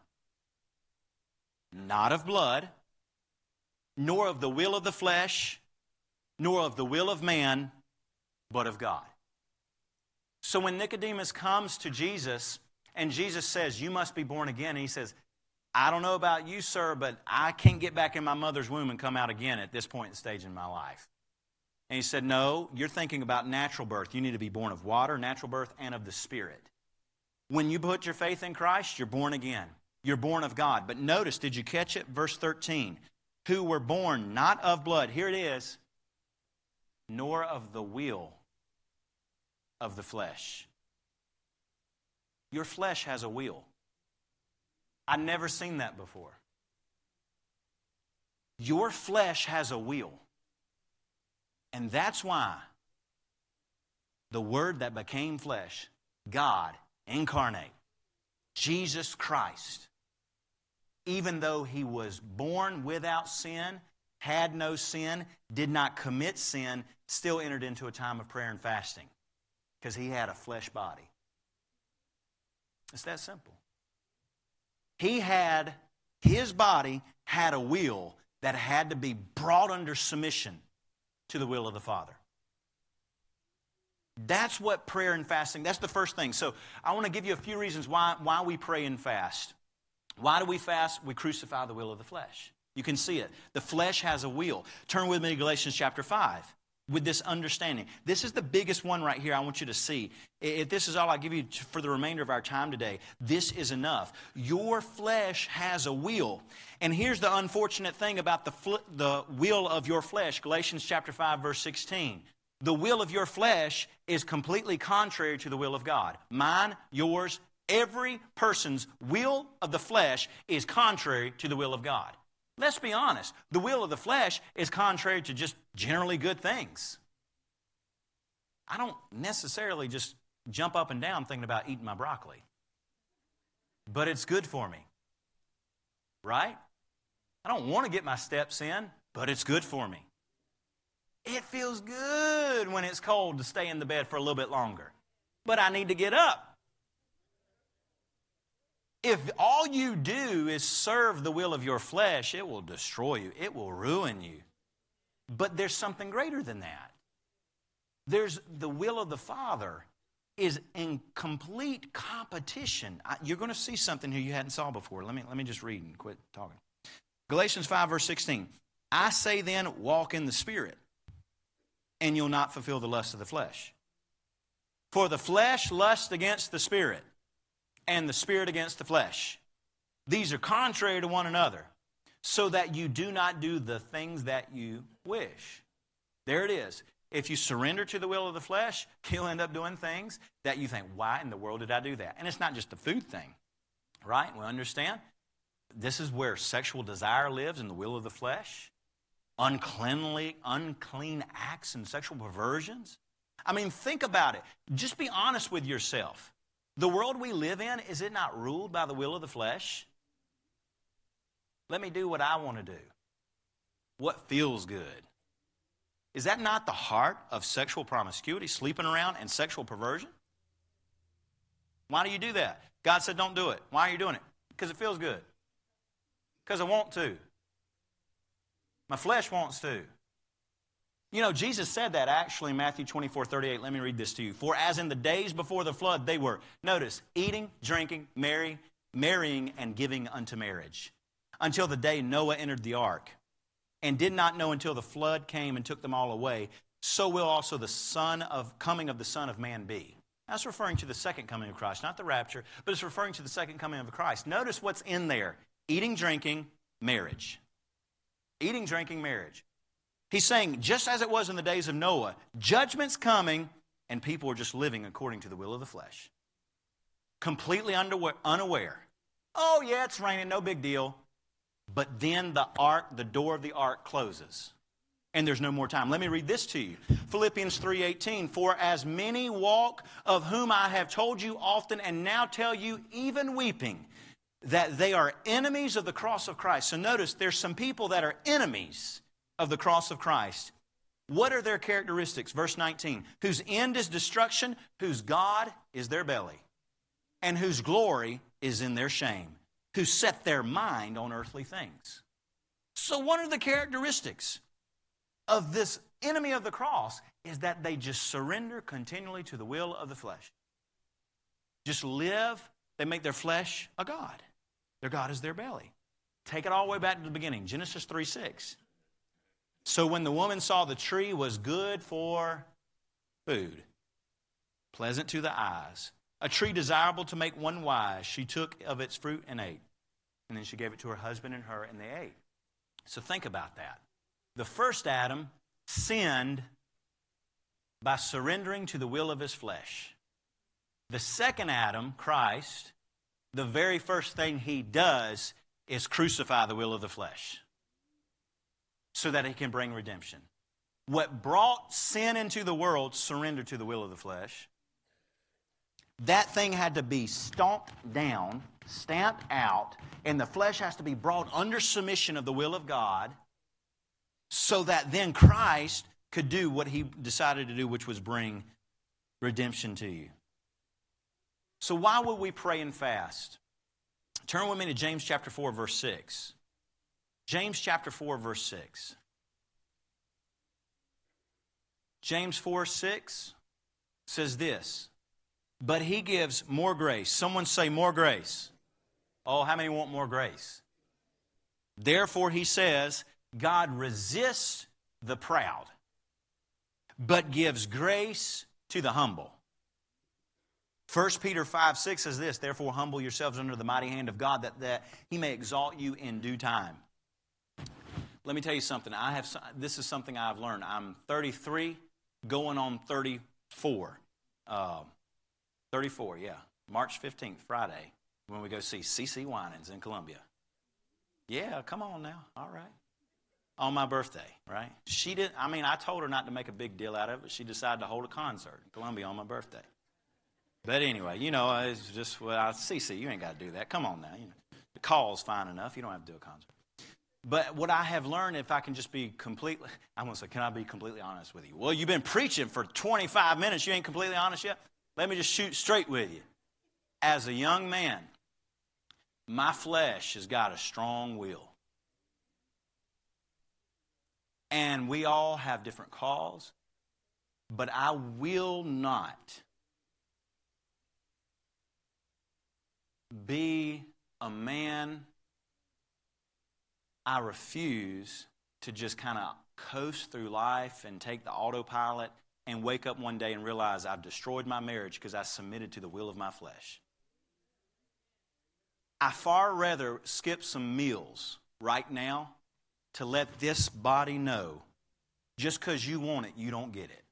not of blood, nor of the will of the flesh, nor of the will of man, but of God. So when Nicodemus comes to Jesus, and Jesus says, you must be born again, and he says, I don't know about you, sir, but I can't get back in my mother's womb and come out again at this point in stage in my life. And he said, no, you're thinking about natural birth. You need to be born of water, natural birth, and of the Spirit. When you put your faith in Christ, you're born again. You're born of God. But notice, did you catch it? Verse thirteen. Who were born not of blood. Here it is. Nor of the will of the flesh. Your flesh has a will. I've never seen that before. Your flesh has a will. And that's why the Word that became flesh, God incarnate, Jesus Christ, even though He was born without sin, had no sin, did not commit sin, still entered into a time of prayer and fasting because He had a flesh body. It's that simple. He had, His body had a will that had to be brought under submission to the will of the Father. That's what prayer and fasting, that's the first thing. So I want to give you a few reasons why, why we pray and fast. Why do we fast? We crucify the will of the flesh. You can see it. The flesh has a will. Turn with me to Galatians chapter five with this understanding. This is the biggest one right here I want you to see. If this is all I give you for the remainder of our time today, this is enough. Your flesh has a will. And here's the unfortunate thing about the, fl- the will of your flesh. Galatians chapter five, verse sixteen. The will of your flesh is completely contrary to the will of God. Mine, yours, every person's will of the flesh is contrary to the will of God. Let's be honest. The will of the flesh is contrary to just generally good things. I don't necessarily just jump up and down thinking about eating my broccoli. But it's good for me. Right? I don't want to get my steps in, but it's good for me. It feels good when it's cold to stay in the bed for a little bit longer. But I need to get up. If all you do is serve the will of your flesh, it will destroy you. It will ruin you. But there's something greater than that. There's the will of the Father is in complete competition. I, you're going to see something here you hadn't saw before. Let me, let me just read and quit talking. Galatians five, verse sixteen. I say then, walk in the Spirit, and you'll not fulfill the lust of the flesh. For the flesh lusts against the Spirit, and the Spirit against the flesh. These are contrary to one another, so that you do not do the things that you wish. There it is. If you surrender to the will of the flesh, you'll end up doing things that you think, why in the world did I do that? And it's not just a food thing, right? We understand. This is where sexual desire lives, in the will of the flesh. Uncleanly, unclean acts and sexual perversions. I mean, think about it. Just be honest with yourself. The world we live in, is it not ruled by the will of the flesh? Let me do what I want to do. What feels good. Is that not the heart of sexual promiscuity, sleeping around, and sexual perversion? Why do you do that? God said don't do it. Why are you doing it? Because it feels good. Because I want to. My flesh wants to. You know, Jesus said that actually in Matthew twenty-four, thirty-eight. Let me read this to you. For as in the days before the flood, they were, notice, eating, drinking, marry, marrying, and giving unto marriage, until the day Noah entered the ark, and did not know until the flood came and took them all away. So will also the son of coming of the Son of Man be. That's referring to the second coming of Christ, not the rapture, but it's referring to the second coming of Christ. Notice what's in there. Eating, drinking, marriage. Eating, drinking, marriage. He's saying, just as it was in the days of Noah, judgment's coming, and people are just living according to the will of the flesh. Completely unaware. Oh, yeah, it's raining, no big deal. But then the ark, the door of the ark closes, and there's no more time. Let me read this to you. Philippians three eighteen, for as many walk, of whom I have told you often, and now tell you, even weeping, that they are enemies of the cross of Christ. So notice, there's some people that are enemies of the cross of Christ. What are their characteristics? Verse nineteen, whose end is destruction, whose God is their belly, and whose glory is in their shame, who set their mind on earthly things. So what are the characteristics of this enemy of the cross? Is that they just surrender continually to the will of the flesh. Just live, they make their flesh a god. Their God is their belly. Take it all the way back to the beginning, Genesis three six. So when the woman saw the tree was good for food, pleasant to the eyes, a tree desirable to make one wise, she took of its fruit and ate. And then she gave it to her husband and her, and they ate. So think about that. The first Adam sinned by surrendering to the will of his flesh. The second Adam, Christ, the very first thing he does is crucify the will of the flesh so that he can bring redemption. What brought sin into the world, surrender to the will of the flesh. That thing had to be stomped down, stamped out, and the flesh has to be brought under submission of the will of God so that then Christ could do what he decided to do, which was bring redemption to you. So why would we pray and fast? Turn with me to James chapter four, verse six. James chapter four, verse six. James four, six says this, but he gives more grace. Someone say more grace. Oh, how many want more grace? Therefore, he says, God resists the proud, but gives grace to the humble. First Peter five, six says this, therefore humble yourselves under the mighty hand of God, that, that he may exalt you in due time. Let me tell you something. I have this is something I've learned. I'm thirty-three, going on thirty-four. Uh, thirty-four, yeah. March fifteenth, Friday, when we go see C C Winans in Columbia. Yeah, come on now. All right. On my birthday, right? She did. I mean, I told her not to make a big deal out of it, but she decided to hold a concert in Columbia on my birthday. But anyway, you know, it's just, well, C C, you ain't got to do that. Come on now. You know, the call's fine enough. You don't have to do a concert. But what I have learned, if I can just be completely, I'm going to say, can I be completely honest with you? Well, you've been preaching for twenty-five minutes. You ain't completely honest yet? Let me just shoot straight with you. As a young man, my flesh has got a strong will. And we all have different calls. But I will not be a man. I refuse to just kind of coast through life and take the autopilot and wake up one day and realize I've destroyed my marriage because I submitted to the will of my flesh. I far rather skip some meals right now to let this body know just because you want it, you don't get it.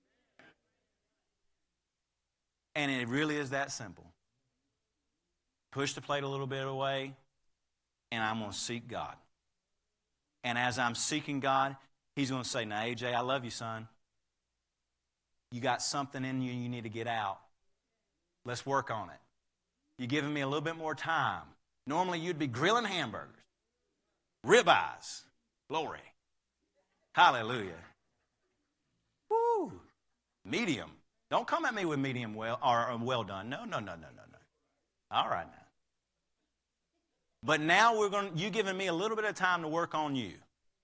And it really is that simple. Push the plate a little bit away, and I'm going to seek God. And as I'm seeking God, he's going to say, now, A J, I love you, son. You got something in you you need to get out. Let's work on it. You're giving me a little bit more time. Normally, you'd be grilling hamburgers. Ribeyes. Glory. Hallelujah. Woo. Medium. Don't come at me with medium well or well done. No, no, no, no, no, no. All right now. But now we're going. You giving me a little bit of time to work on you.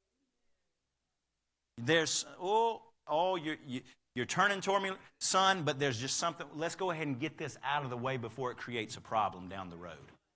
There's oh oh you're you, you're turning toward me, son. But there's just something. Let's go ahead and get this out of the way before it creates a problem down the road.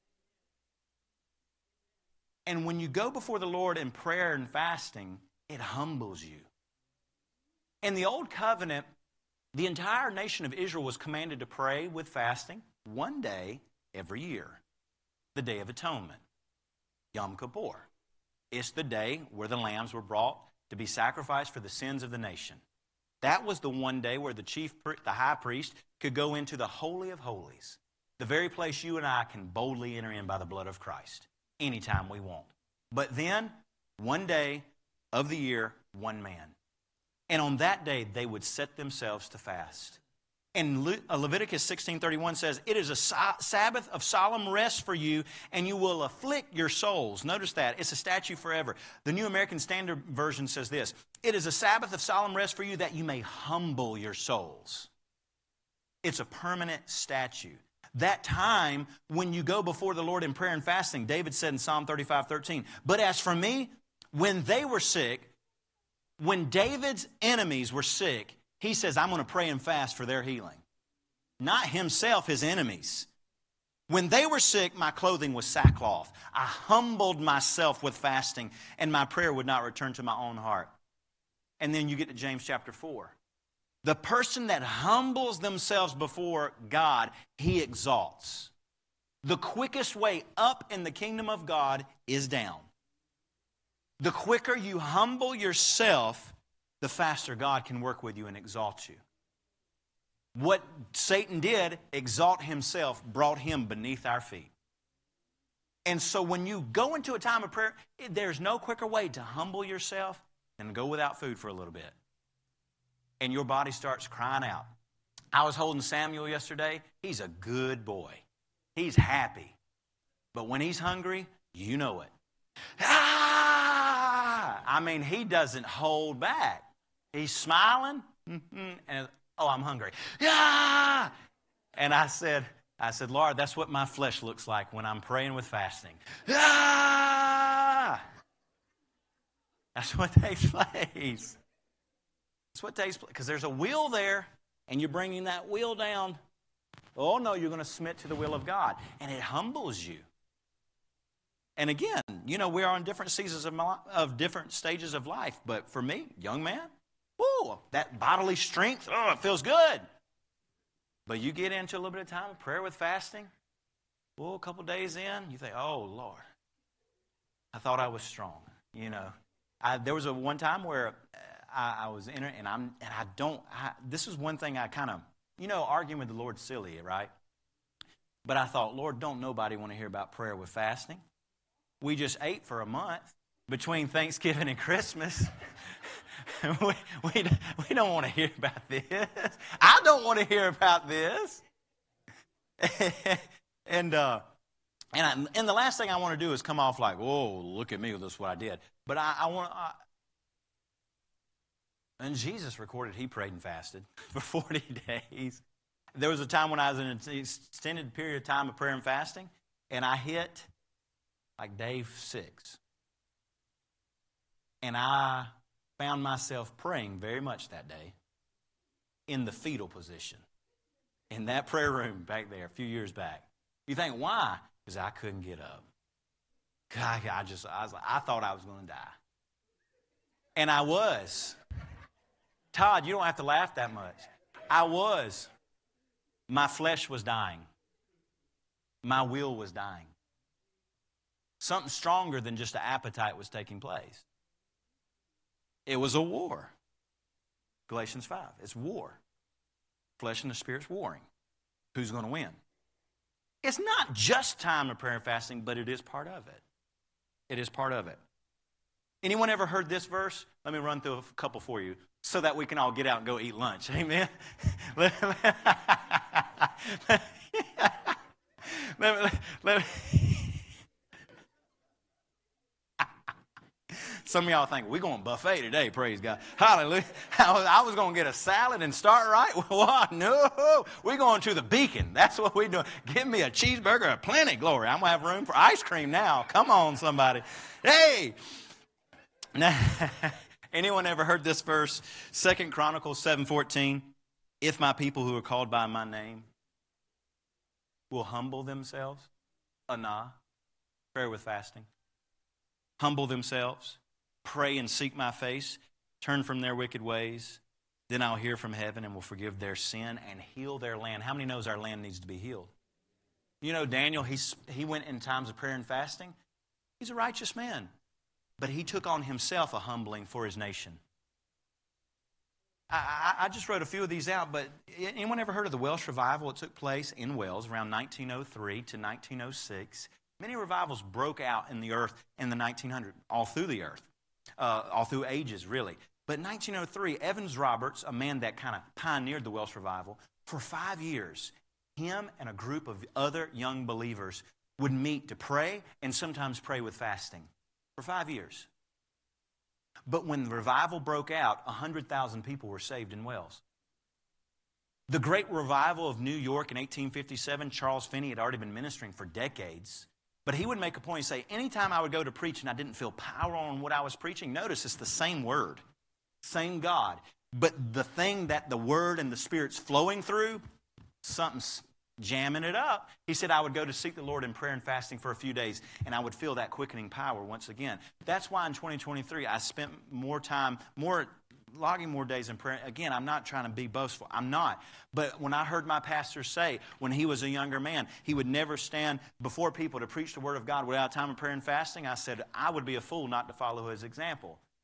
And when you go before the Lord in prayer and fasting, it humbles you. In the Old Covenant, the entire nation of Israel was commanded to pray with fasting one day every year. The Day of Atonement, Yom Kippur. It's the day where the lambs were brought to be sacrificed for the sins of the nation. That was the one day where the chief, the high priest, could go into the Holy of Holies, the very place you and I can boldly enter in by the blood of Christ anytime we want. But then, one day of the year, one man. And on that day, they would set themselves to fast. And Le- Leviticus sixteen thirty-one says, it is a so- Sabbath of solemn rest for you, and you will afflict your souls. Notice that. It's a statute forever. The New American Standard Version says this, it is a Sabbath of solemn rest for you that you may humble your souls. It's a permanent statute. That time when you go before the Lord in prayer and fasting, David said in Psalm thirty-five thirteen, but as for me, when they were sick, when David's enemies were sick, he says, I'm going to pray and fast for their healing. Not himself, his enemies. When they were sick, my clothing was sackcloth. I humbled myself with fasting, and my prayer would not return to my own heart. And then you get to James chapter four. The person that humbles themselves before God, he exalts. The quickest way up in the kingdom of God is down. The quicker you humble yourself, the faster God can work with you and exalt you. What Satan did, exalt himself, brought him beneath our feet. And so when you go into a time of prayer, there's no quicker way to humble yourself than go without food for a little bit. And your body starts crying out. I was holding Samuel yesterday. He's a good boy. He's happy. But when he's hungry, you know it. Ah! I mean, he doesn't hold back. He's smiling, and oh, I'm hungry. Ah! And I said, I said, Lord, that's what my flesh looks like when I'm praying with fasting. Ah! That's what takes place. That's what takes place. Because there's a will there, and you're bringing that will down. Oh, no, you're going to submit to the will of God. And it humbles you. And again, you know, we are on different seasons of, my, of different stages of life. But for me, young man, whoo, that bodily strength, oh, it feels good. But you get into a little bit of time of prayer with fasting, well, a couple days in, you think, oh, Lord, I thought I was strong. You know, I, there was a one time where I, I was in it, and I'm, and I don't. I, this is one thing I kind of, you know, arguing with the Lord, silly, right? But I thought, Lord, don't nobody want to hear about prayer with fasting. We just ate for a month between Thanksgiving and Christmas. we, we, we don't want to hear about this. I don't want to hear about this. and uh, and I, and the last thing I want to do is come off like, whoa, look at me, this is what I did. But I, I want I, and Jesus recorded he prayed and fasted for forty days. There was a time when I was in an extended period of time of prayer and fasting, and I hit like day six. And I found myself praying very much that day in the fetal position in that prayer room back there a few years back. You think, why? Because I couldn't get up. God, I just, I was like, I thought I was going to die. And I was. Todd, you don't have to laugh that much. I was. My flesh was dying. My will was dying. Something stronger than just an appetite was taking place. It was a war. Galatians five. It's war. Flesh and the Spirit's warring. Who's going to win? It's not just time of prayer and fasting, but it is part of it. It is part of it. Anyone ever heard this verse? Let me run through a couple for you so that we can all get out and go eat lunch. Amen? let, let, let, let, let, Some of y'all think, we're going buffet today, praise God. Hallelujah. I was going to get a salad and start right. What? No. We're going to the Beacon. That's what we're doing. Give me a cheeseburger, a plenty, glory. I'm going to have room for ice cream now. Come on, somebody. Hey. Now, anyone ever heard this verse? Second Chronicles seven fourteen. If my people who are called by my name will humble themselves. Anah. Prayer with fasting. Humble themselves. Pray and seek my face, turn from their wicked ways, then I'll hear from heaven and will forgive their sin and heal their land. How many knows our land needs to be healed? You know, Daniel, he's, he went in times of prayer and fasting. He's a righteous man, but he took on himself a humbling for his nation. I, I, I just wrote a few of these out, but anyone ever heard of the Welsh revival? It took place in Wales around nineteen oh three to nineteen oh six. Many revivals broke out in the earth in the nineteen hundreds, all through the earth. Uh, all through ages, really. But in nineteen oh three, Evans Roberts, a man that kind of pioneered the Welsh revival, for five years, him and a group of other young believers would meet to pray and sometimes pray with fasting for five years. But when the revival broke out, one hundred thousand people were saved in Wales. The Great Revival of New York in eighteen fifty-seven, Charles Finney had already been ministering for decades. But he would make a point and say, anytime I would go to preach and I didn't feel power on what I was preaching, notice it's the same word, same God. But the thing that the word and the Spirit's flowing through, something's jamming it up. He said, I would go to seek the Lord in prayer and fasting for a few days, and I would feel that quickening power once again. That's why in twenty twenty-three, I spent more time, more logging more days in prayer. Again, I'm not trying to be boastful. I'm not. But when I heard my pastor say, when he was a younger man, he would never stand before people to preach the Word of God without time of prayer and fasting, I said, I would be a fool not to follow his example.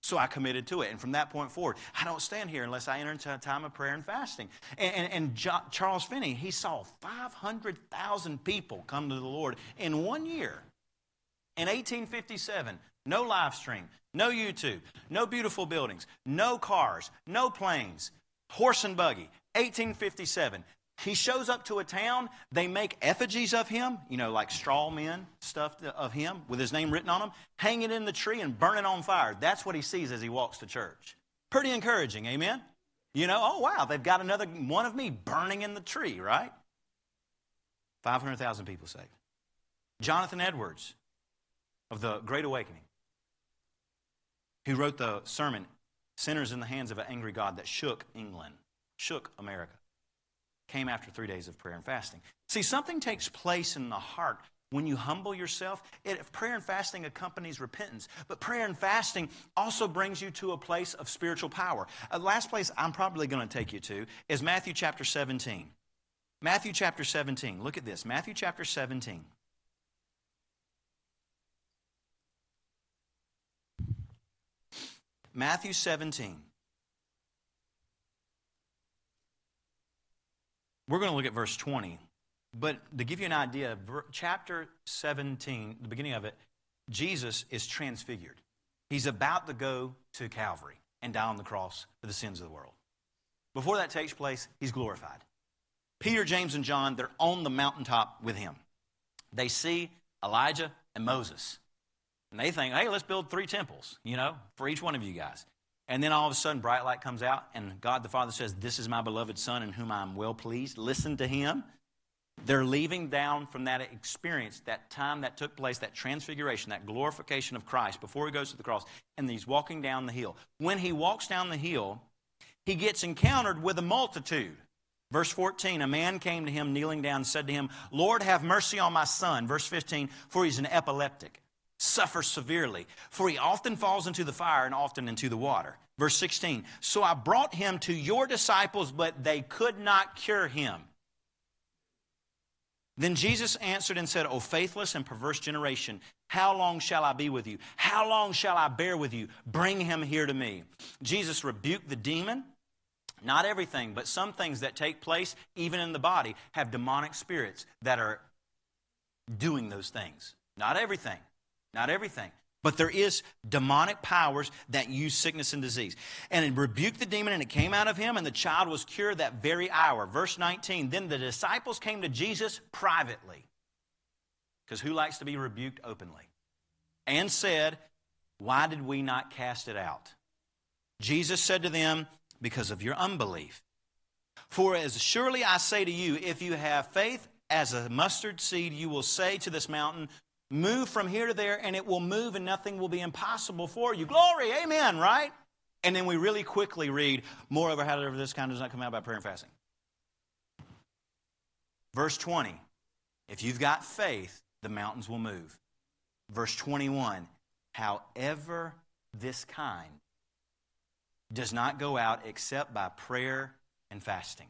So I committed to it. And from that point forward, I don't stand here unless I enter into a time of prayer and fasting. And, and, and jo- Charles Finney, he saw five hundred thousand people come to the Lord in one year. In eighteen fifty-seven, no live stream, no YouTube, no beautiful buildings, no cars, no planes, horse and buggy. eighteen fifty-seven. He shows up to a town, they make effigies of him, you know, like straw men, stuff of him with his name written on them, hang it in the tree and burn it on fire. That's what he sees as he walks to church. Pretty encouraging, amen? You know, oh wow, they've got another one of me burning in the tree, right? five hundred thousand people saved. Jonathan Edwards of the Great Awakening, who wrote the sermon, Sinners in the Hands of an Angry God, that shook England, shook America. Came after three days of prayer and fasting. See, something takes place in the heart when you humble yourself. It, prayer and fasting accompanies repentance, but prayer and fasting also brings you to a place of spiritual power. Uh, last place I'm probably going to take you to is Matthew chapter seventeen. Matthew chapter seventeen. Look at this. Matthew chapter seventeen. Matthew seventeen. We're going to look at verse twenty, but to give you an idea, chapter seventeen, the beginning of it, Jesus is transfigured. He's about to go to Calvary and die on the cross for the sins of the world. Before that takes place, he's glorified. Peter, James, and John, they're on the mountaintop with him. They see Elijah and Moses, and they think, hey, let's build three temples, you know, for each one of you guys. And then all of a sudden, bright light comes out, and God the Father says, this is my beloved Son in whom I am well pleased. Listen to him. They're leaving down from that experience, that time that took place, that transfiguration, that glorification of Christ before he goes to the cross, and he's walking down the hill. When he walks down the hill, he gets encountered with a multitude. Verse fourteen, a man came to him, kneeling down, and said to him, Lord, have mercy on my son. Verse fifteen, for he's an epileptic. Suffers severely, for he often falls into the fire and often into the water. Verse sixteen, so I brought him to your disciples, but they could not cure him. Then Jesus answered and said, O faithless and perverse generation, how long shall I be with you? How long shall I bear with you? Bring him here to me. Jesus rebuked the demon. Not everything, but some things that take place, even in the body, have demonic spirits that are doing those things. Not everything. Not everything. But there is demonic powers that use sickness and disease. And it rebuked the demon, and it came out of him, and the child was cured that very hour. Verse nineteen, then the disciples came to Jesus privately. Because who likes to be rebuked openly? And said, why did we not cast it out? Jesus said to them, because of your unbelief. For as surely I say to you, if you have faith as a mustard seed, you will say to this mountain, move from here to there, and it will move, and nothing will be impossible for you. Glory, amen, right? And then we really quickly read, moreover, however, this kind does not come out by prayer and fasting. Verse twenty, if you've got faith, the mountains will move. Verse twenty-one, however, this kind does not go out except by prayer and fasting.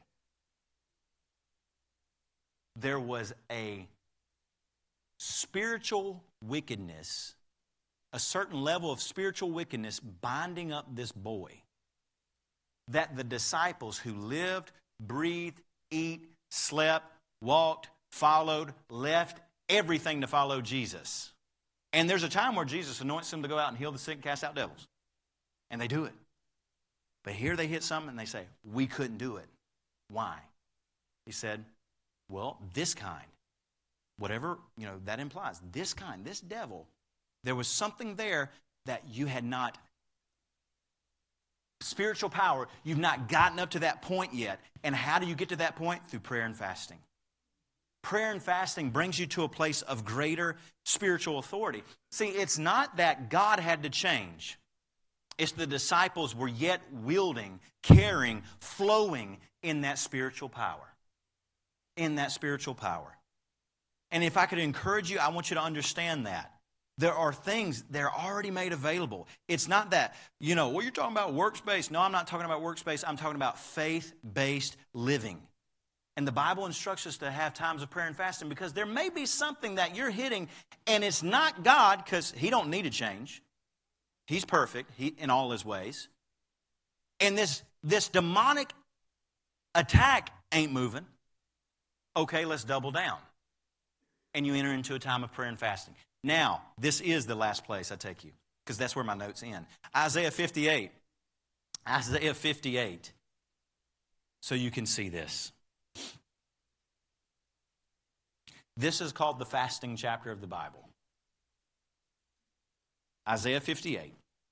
There was a spiritual wickedness, a certain level of spiritual wickedness binding up this boy that the disciples who lived, breathed, eat, slept, walked, followed, left everything to follow Jesus. And there's a time where Jesus anoints them to go out and heal the sick and cast out devils. And they do it. But here they hit something and they say, we couldn't do it. Why? He said, well, this kind. Whatever, you know, that implies. This kind, this devil, there was something there that you had not, spiritual power, you've not gotten up to that point yet. And how do you get to that point? Through prayer and fasting. Prayer and fasting brings you to a place of greater spiritual authority. See, it's not that God had to change. It's the disciples were yet wielding, carrying, flowing in that spiritual power. In that spiritual power. And if I could encourage you, I want you to understand that. There are things that are already made available. It's not that, you know, well, you're talking about works-based. No, I'm not talking about works-based. I'm talking about faith-based living. And the Bible instructs us to have times of prayer and fasting because there may be something that you're hitting and it's not God because he don't need to change. He's perfect he, in all his ways. And this, this demonic attack ain't moving. Okay, let's double down. And you enter into a time of prayer and fasting. Now, this is the last place I take you, because that's where my notes end. Isaiah fifty-eight. Isaiah fifty-eight. So you can see this. This is called the fasting chapter of the Bible. Isaiah fifty-eight.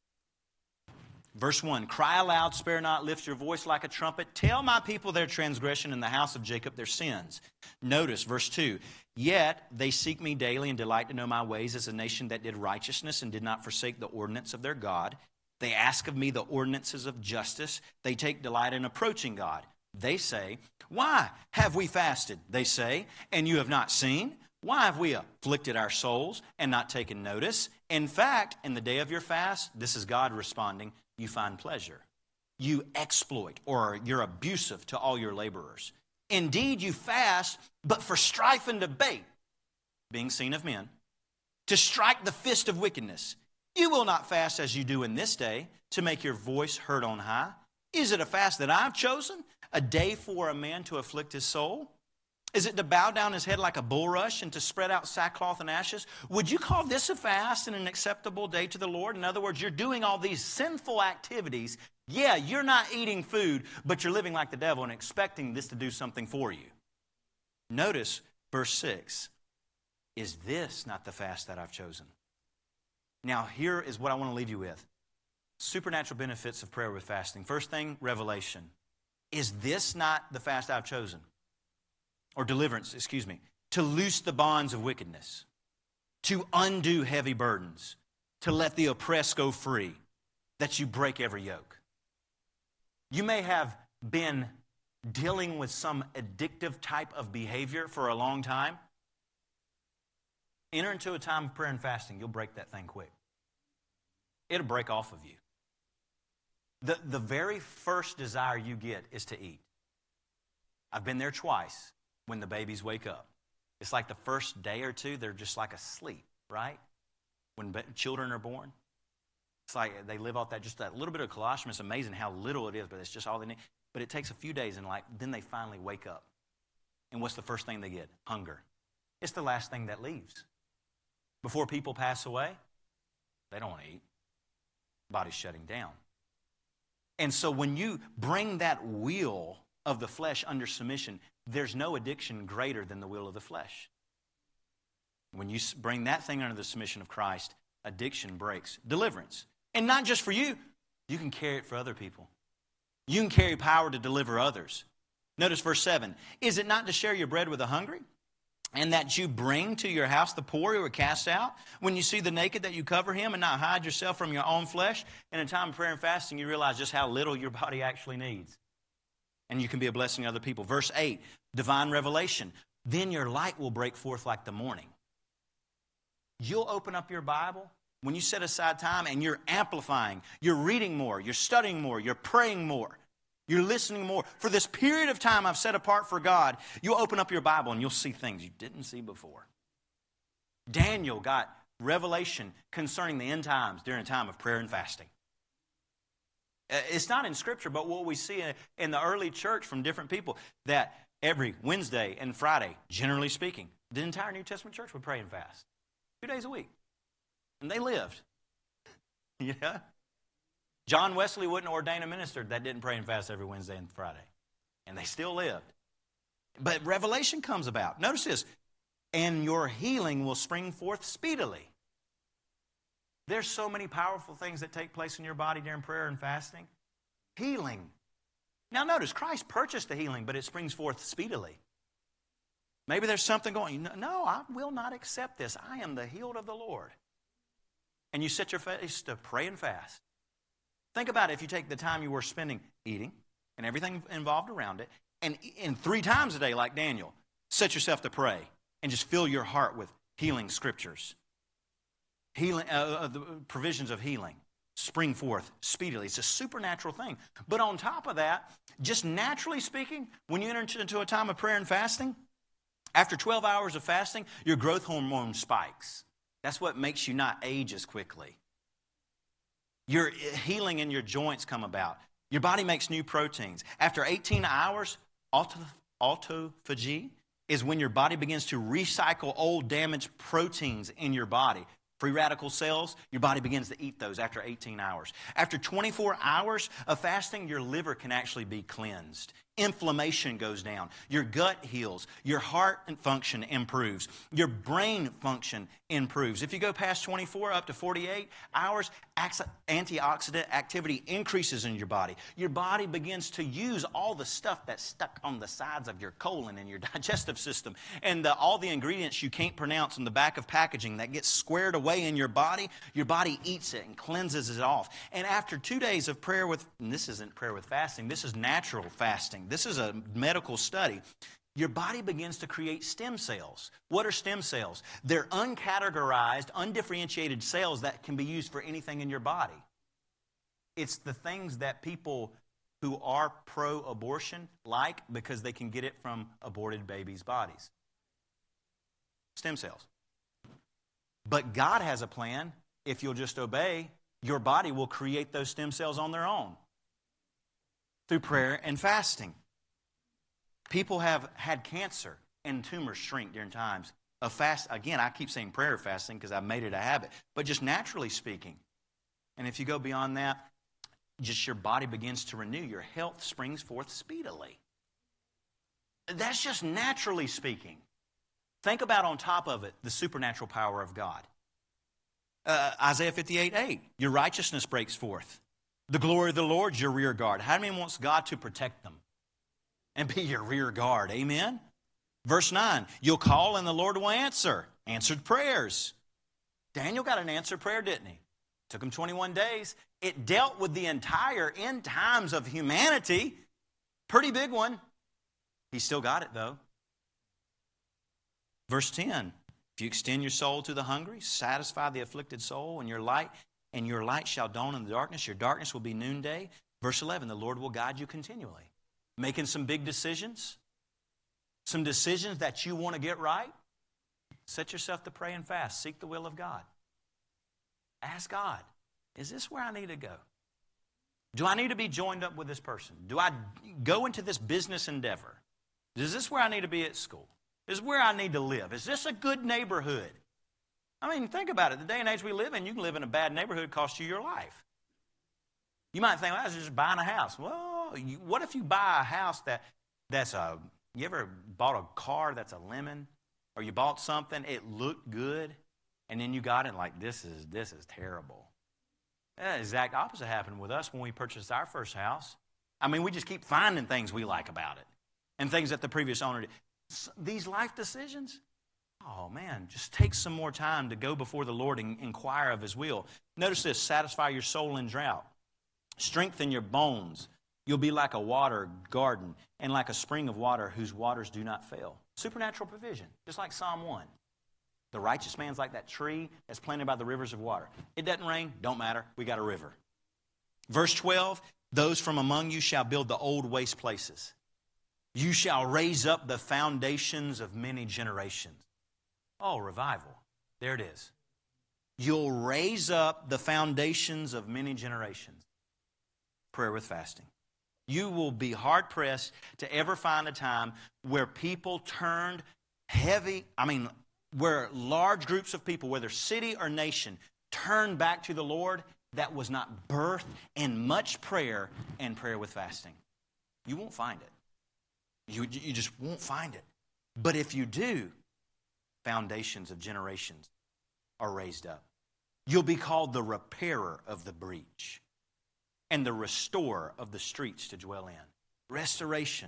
Verse one, cry aloud, spare not, lift your voice like a trumpet. Tell my people their transgression and the house of Jacob their sins. Notice verse two, yet they seek me daily and delight to know my ways as a nation that did righteousness and did not forsake the ordinance of their God. They ask of me the ordinances of justice. They take delight in approaching God. They say, why have we fasted, they say, and you have not seen? Why have we afflicted our souls and not taken notice? In fact, in the day of your fast, this is God responding, you find pleasure. You exploit, or you're abusive to all your laborers. Indeed, you fast, but for strife and debate, being seen of men, to strike the fist of wickedness. You will not fast as you do in this day, to make your voice heard on high. Is it a fast that I've chosen, a day for a man to afflict his soul? Is it to bow down his head like a bulrush and to spread out sackcloth and ashes? Would you call this a fast and an acceptable day to the Lord? In other words, you're doing all these sinful activities. Yeah, you're not eating food, but you're living like the devil and expecting this to do something for you. Notice verse six. Is this not the fast that I've chosen? Now, here is what I want to leave you with. Supernatural benefits of prayer with fasting. First thing, revelation. Is this not the fast I've chosen? Or deliverance, excuse me, to loose the bonds of wickedness, to undo heavy burdens, to let the oppressed go free, that you break every yoke. You may have been dealing with some addictive type of behavior for a long time. Enter into a time of prayer and fasting, you'll break that thing quick. It'll break off of you. The, the very first desire you get is to eat. I've been there twice. When the babies wake up. It's like the first day or two, they're just like asleep, right? When be- children are born. It's like they live off that, just that little bit of colostrum. It's amazing how little it is, but it's just all they need. But it takes a few days, and like then they finally wake up. And what's the first thing they get? Hunger. It's the last thing that leaves. Before people pass away, they don't want to eat. Body's shutting down. And so when you bring that will of the flesh under submission, there's no addiction greater than the will of the flesh. When you bring that thing under the submission of Christ, addiction breaks. Deliverance. And not just for you, you can carry it for other people. You can carry power to deliver others. Notice verse seven. Is it not to share your bread with the hungry? And that you bring to your house the poor who are cast out? When you see the naked, that you cover him and not hide yourself from your own flesh? In a time of prayer and fasting, you realize just how little your body actually needs. And you can be a blessing to other people. Verse eight, divine revelation. Then your light will break forth like the morning. You'll open up your Bible when you set aside time and you're amplifying. You're reading more. You're studying more. You're praying more. You're listening more. For this period of time I've set apart for God, you'll open up your Bible and you'll see things you didn't see before. Daniel got revelation concerning the end times during a time of prayer and fasting. It's not in Scripture, but what we see in the early church from different people, that every Wednesday and Friday, generally speaking, the entire New Testament church would pray and fast. Two days a week. And they lived. Yeah. John Wesley wouldn't ordain a minister that didn't pray and fast every Wednesday and Friday. And they still lived. But revelation comes about. Notice this. And your healing will spring forth speedily. There's so many powerful things that take place in your body during prayer and fasting. Healing. Now notice, Christ purchased the healing, but it springs forth speedily. Maybe there's something going, no, I will not accept this. I am the healed of the Lord. And you set your face to pray and fast. Think about it, if you take the time you were spending eating and everything involved around it, and, and three times a day like Daniel, set yourself to pray and just fill your heart with healing scriptures. Healing, uh, the provisions of healing spring forth speedily. It's a supernatural thing. But on top of that, just naturally speaking, when you enter into a time of prayer and fasting, after twelve hours of fasting, your growth hormone spikes. That's what makes you not age as quickly. Your healing in your joints come about. Your body makes new proteins. After eighteen hours, auto, autophagy is when your body begins to recycle old damaged proteins in your body. Free radical cells, your body begins to eat those after eighteen hours. After twenty-four hours of fasting, your liver can actually be cleansed. Inflammation goes down. Your gut heals. Your heart function improves. Your brain function improves. If you go past twenty-four up to forty-eight hours, antioxidant activity increases in your body. Your body begins to use all the stuff that's stuck on the sides of your colon and your digestive system. And the, all the ingredients you can't pronounce in the back of packaging that gets squared away in your body, your body eats it and cleanses it off. And after two days of prayer with, and this isn't prayer with fasting, this is natural fasting. This is a medical study. Your body begins to create stem cells. What are stem cells? They're uncategorized, undifferentiated cells that can be used for anything in your body. It's the things that people who are pro-abortion like because they can get it from aborted babies' bodies. Stem cells. But God has a plan. If you'll just obey, your body will create those stem cells on their own through prayer and fasting. People have had cancer and tumors shrink during times of fast. Again, I keep saying prayer fasting because I've made it a habit. But just naturally speaking. And if you go beyond that, just your body begins to renew. Your health springs forth speedily. That's just naturally speaking. Think about on top of it the supernatural power of God. Uh, Isaiah fifty-eight eight, your righteousness breaks forth. The glory of the Lord is your rear guard. How many wants God to protect them and be your rear guard? Amen? Verse nine, you'll call and the Lord will answer. Answered prayers. Daniel got an answered prayer, didn't he? Took him twenty-one days. It dealt with the entire end times of humanity. Pretty big one. He still got it, though. Verse ten, if you extend your soul to the hungry, satisfy the afflicted soul, and your light and your light shall dawn in the darkness. Your darkness will be noonday. Verse eleven, the Lord will guide you continually. Making some big decisions, some decisions that you want to get right, set yourself to pray and fast. Seek the will of God. Ask God, is this where I need to go? Do I need to be joined up with this person? Do I go into this business endeavor? Is this where I need to be at school? Is where I need to live? Is this a good neighborhood? I mean, think about it. The day and age we live in, you can live in a bad neighborhood, cost you your life. You might think, well, that's just buying a house. Well, you, what if you buy a house that that's a, you ever bought a car that's a lemon? Or you bought something, it looked good, and then you got it like, this is, this is terrible. The exact opposite happened with us when we purchased our first house. I mean, we just keep finding things we like about it and things that the previous owner did. These life decisions, oh man, just take some more time to go before the Lord and inquire of His will. Notice this, satisfy your soul in drought. Strengthen your bones. You'll be like a water garden and like a spring of water whose waters do not fail. Supernatural provision, just like Psalm one. The righteous man's like that tree that's planted by the rivers of water. It doesn't rain, don't matter, we got a river. Verse twelve, those from among you shall build the old waste places. You shall raise up the foundations of many generations. Oh, revival. There it is. You'll raise up the foundations of many generations. Prayer with fasting. You will be hard-pressed to ever find a time where people turned heavy, I mean, where large groups of people, whether city or nation, turned back to the Lord that was not birthed in much prayer and prayer with fasting. You won't find it. You, you just won't find it. But if you do, foundations of generations are raised up. You'll be called the repairer of the breach and the restorer of the streets to dwell in. Restoration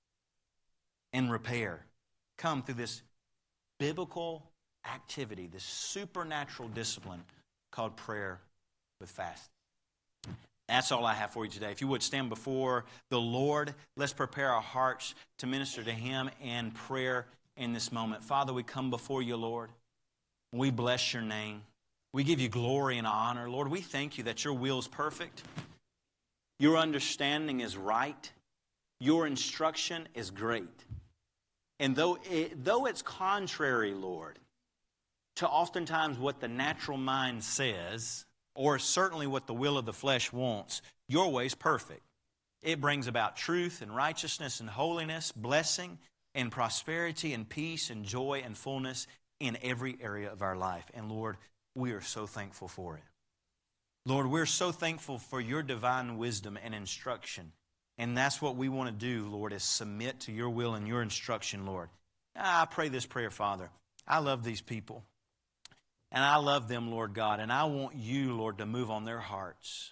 and repair come through this biblical activity, this supernatural discipline called prayer with fasting. That's all I have for you today. If you would stand before the Lord, let's prepare our hearts to minister to Him in prayer in this moment. Father, we come before you, Lord. We bless your name. We give you glory and honor. Lord, we thank you that your will is perfect. Your understanding is right. Your instruction is great. And though, it, though it's contrary, Lord, to oftentimes what the natural mind says, or certainly what the will of the flesh wants. Your way is perfect. It brings about truth and righteousness and holiness, blessing and prosperity and peace and joy and fullness in every area of our life. And Lord, we are so thankful for it. Lord, we're so thankful for your divine wisdom and instruction. And that's what we want to do, Lord, is submit to your will and your instruction, Lord. I pray this prayer, Father. I love these people. And I love them, Lord God. And I want you, Lord, to move on their hearts.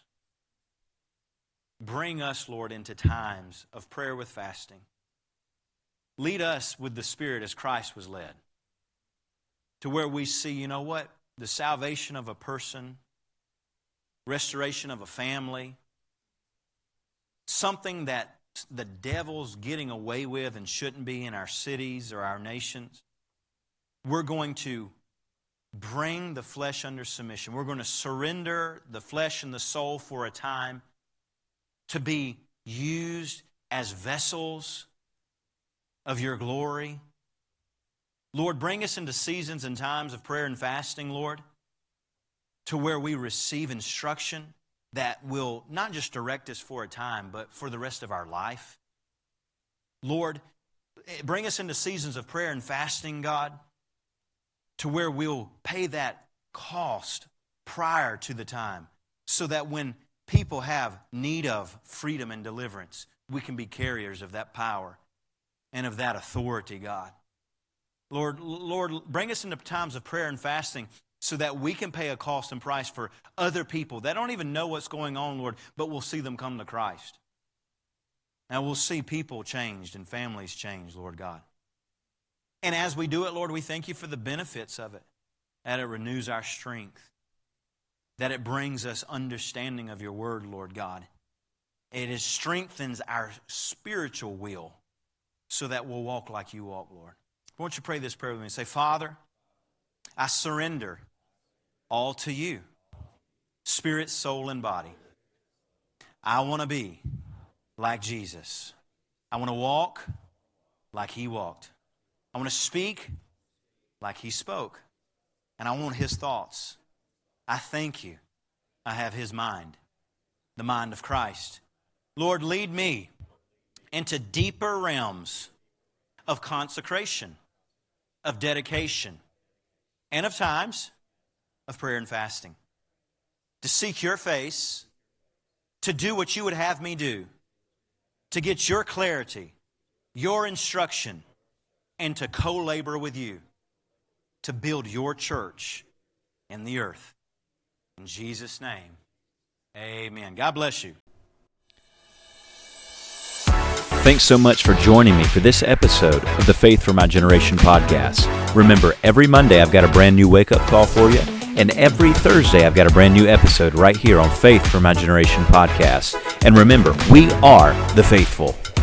Bring us, Lord, into times of prayer with fasting. Lead us with the Spirit as Christ was led. To where we see, you know what? The salvation of a person, restoration of a family, something that the devil's getting away with and shouldn't be in our cities or our nations. We're going to bring the flesh under submission. We're going to surrender the flesh and the soul for a time to be used as vessels of your glory. Lord, bring us into seasons and times of prayer and fasting, Lord, to where we receive instruction that will not just direct us for a time, but for the rest of our life. Lord, bring us into seasons of prayer and fasting, God, to where we'll pay that cost prior to the time, so that when people have need of freedom and deliverance, we can be carriers of that power and of that authority, God. Lord, Lord, bring us into times of prayer and fasting so that we can pay a cost and price for other people that don't even know what's going on, Lord, but we'll see them come to Christ. And we'll see people changed and families changed, Lord God. And as we do it, Lord, we thank you for the benefits of it, that it renews our strength, that it brings us understanding of your word, Lord God. It is strengthens our spiritual will so that we'll walk like you walk, Lord. Won't you pray this prayer with me? Say, Father, I surrender all to you, spirit, soul, and body. I want to be like Jesus. I want to walk like he walked. I want to speak like he spoke. And I want his thoughts. I thank you. I have his mind, the mind of Christ. Lord, lead me into deeper realms of consecration, of dedication, and of times of prayer and fasting. To seek your face, to do what you would have me do, to get your clarity, your instruction, and to co-labor with you to build your church in the earth. In Jesus' name, amen. God bless you. Thanks so much for joining me for this episode of the Faith for My Generation podcast. Remember, every Monday I've got a brand new wake-up call for you, and every Thursday I've got a brand new episode right here on Faith for My Generation podcast. And remember, we are the faithful.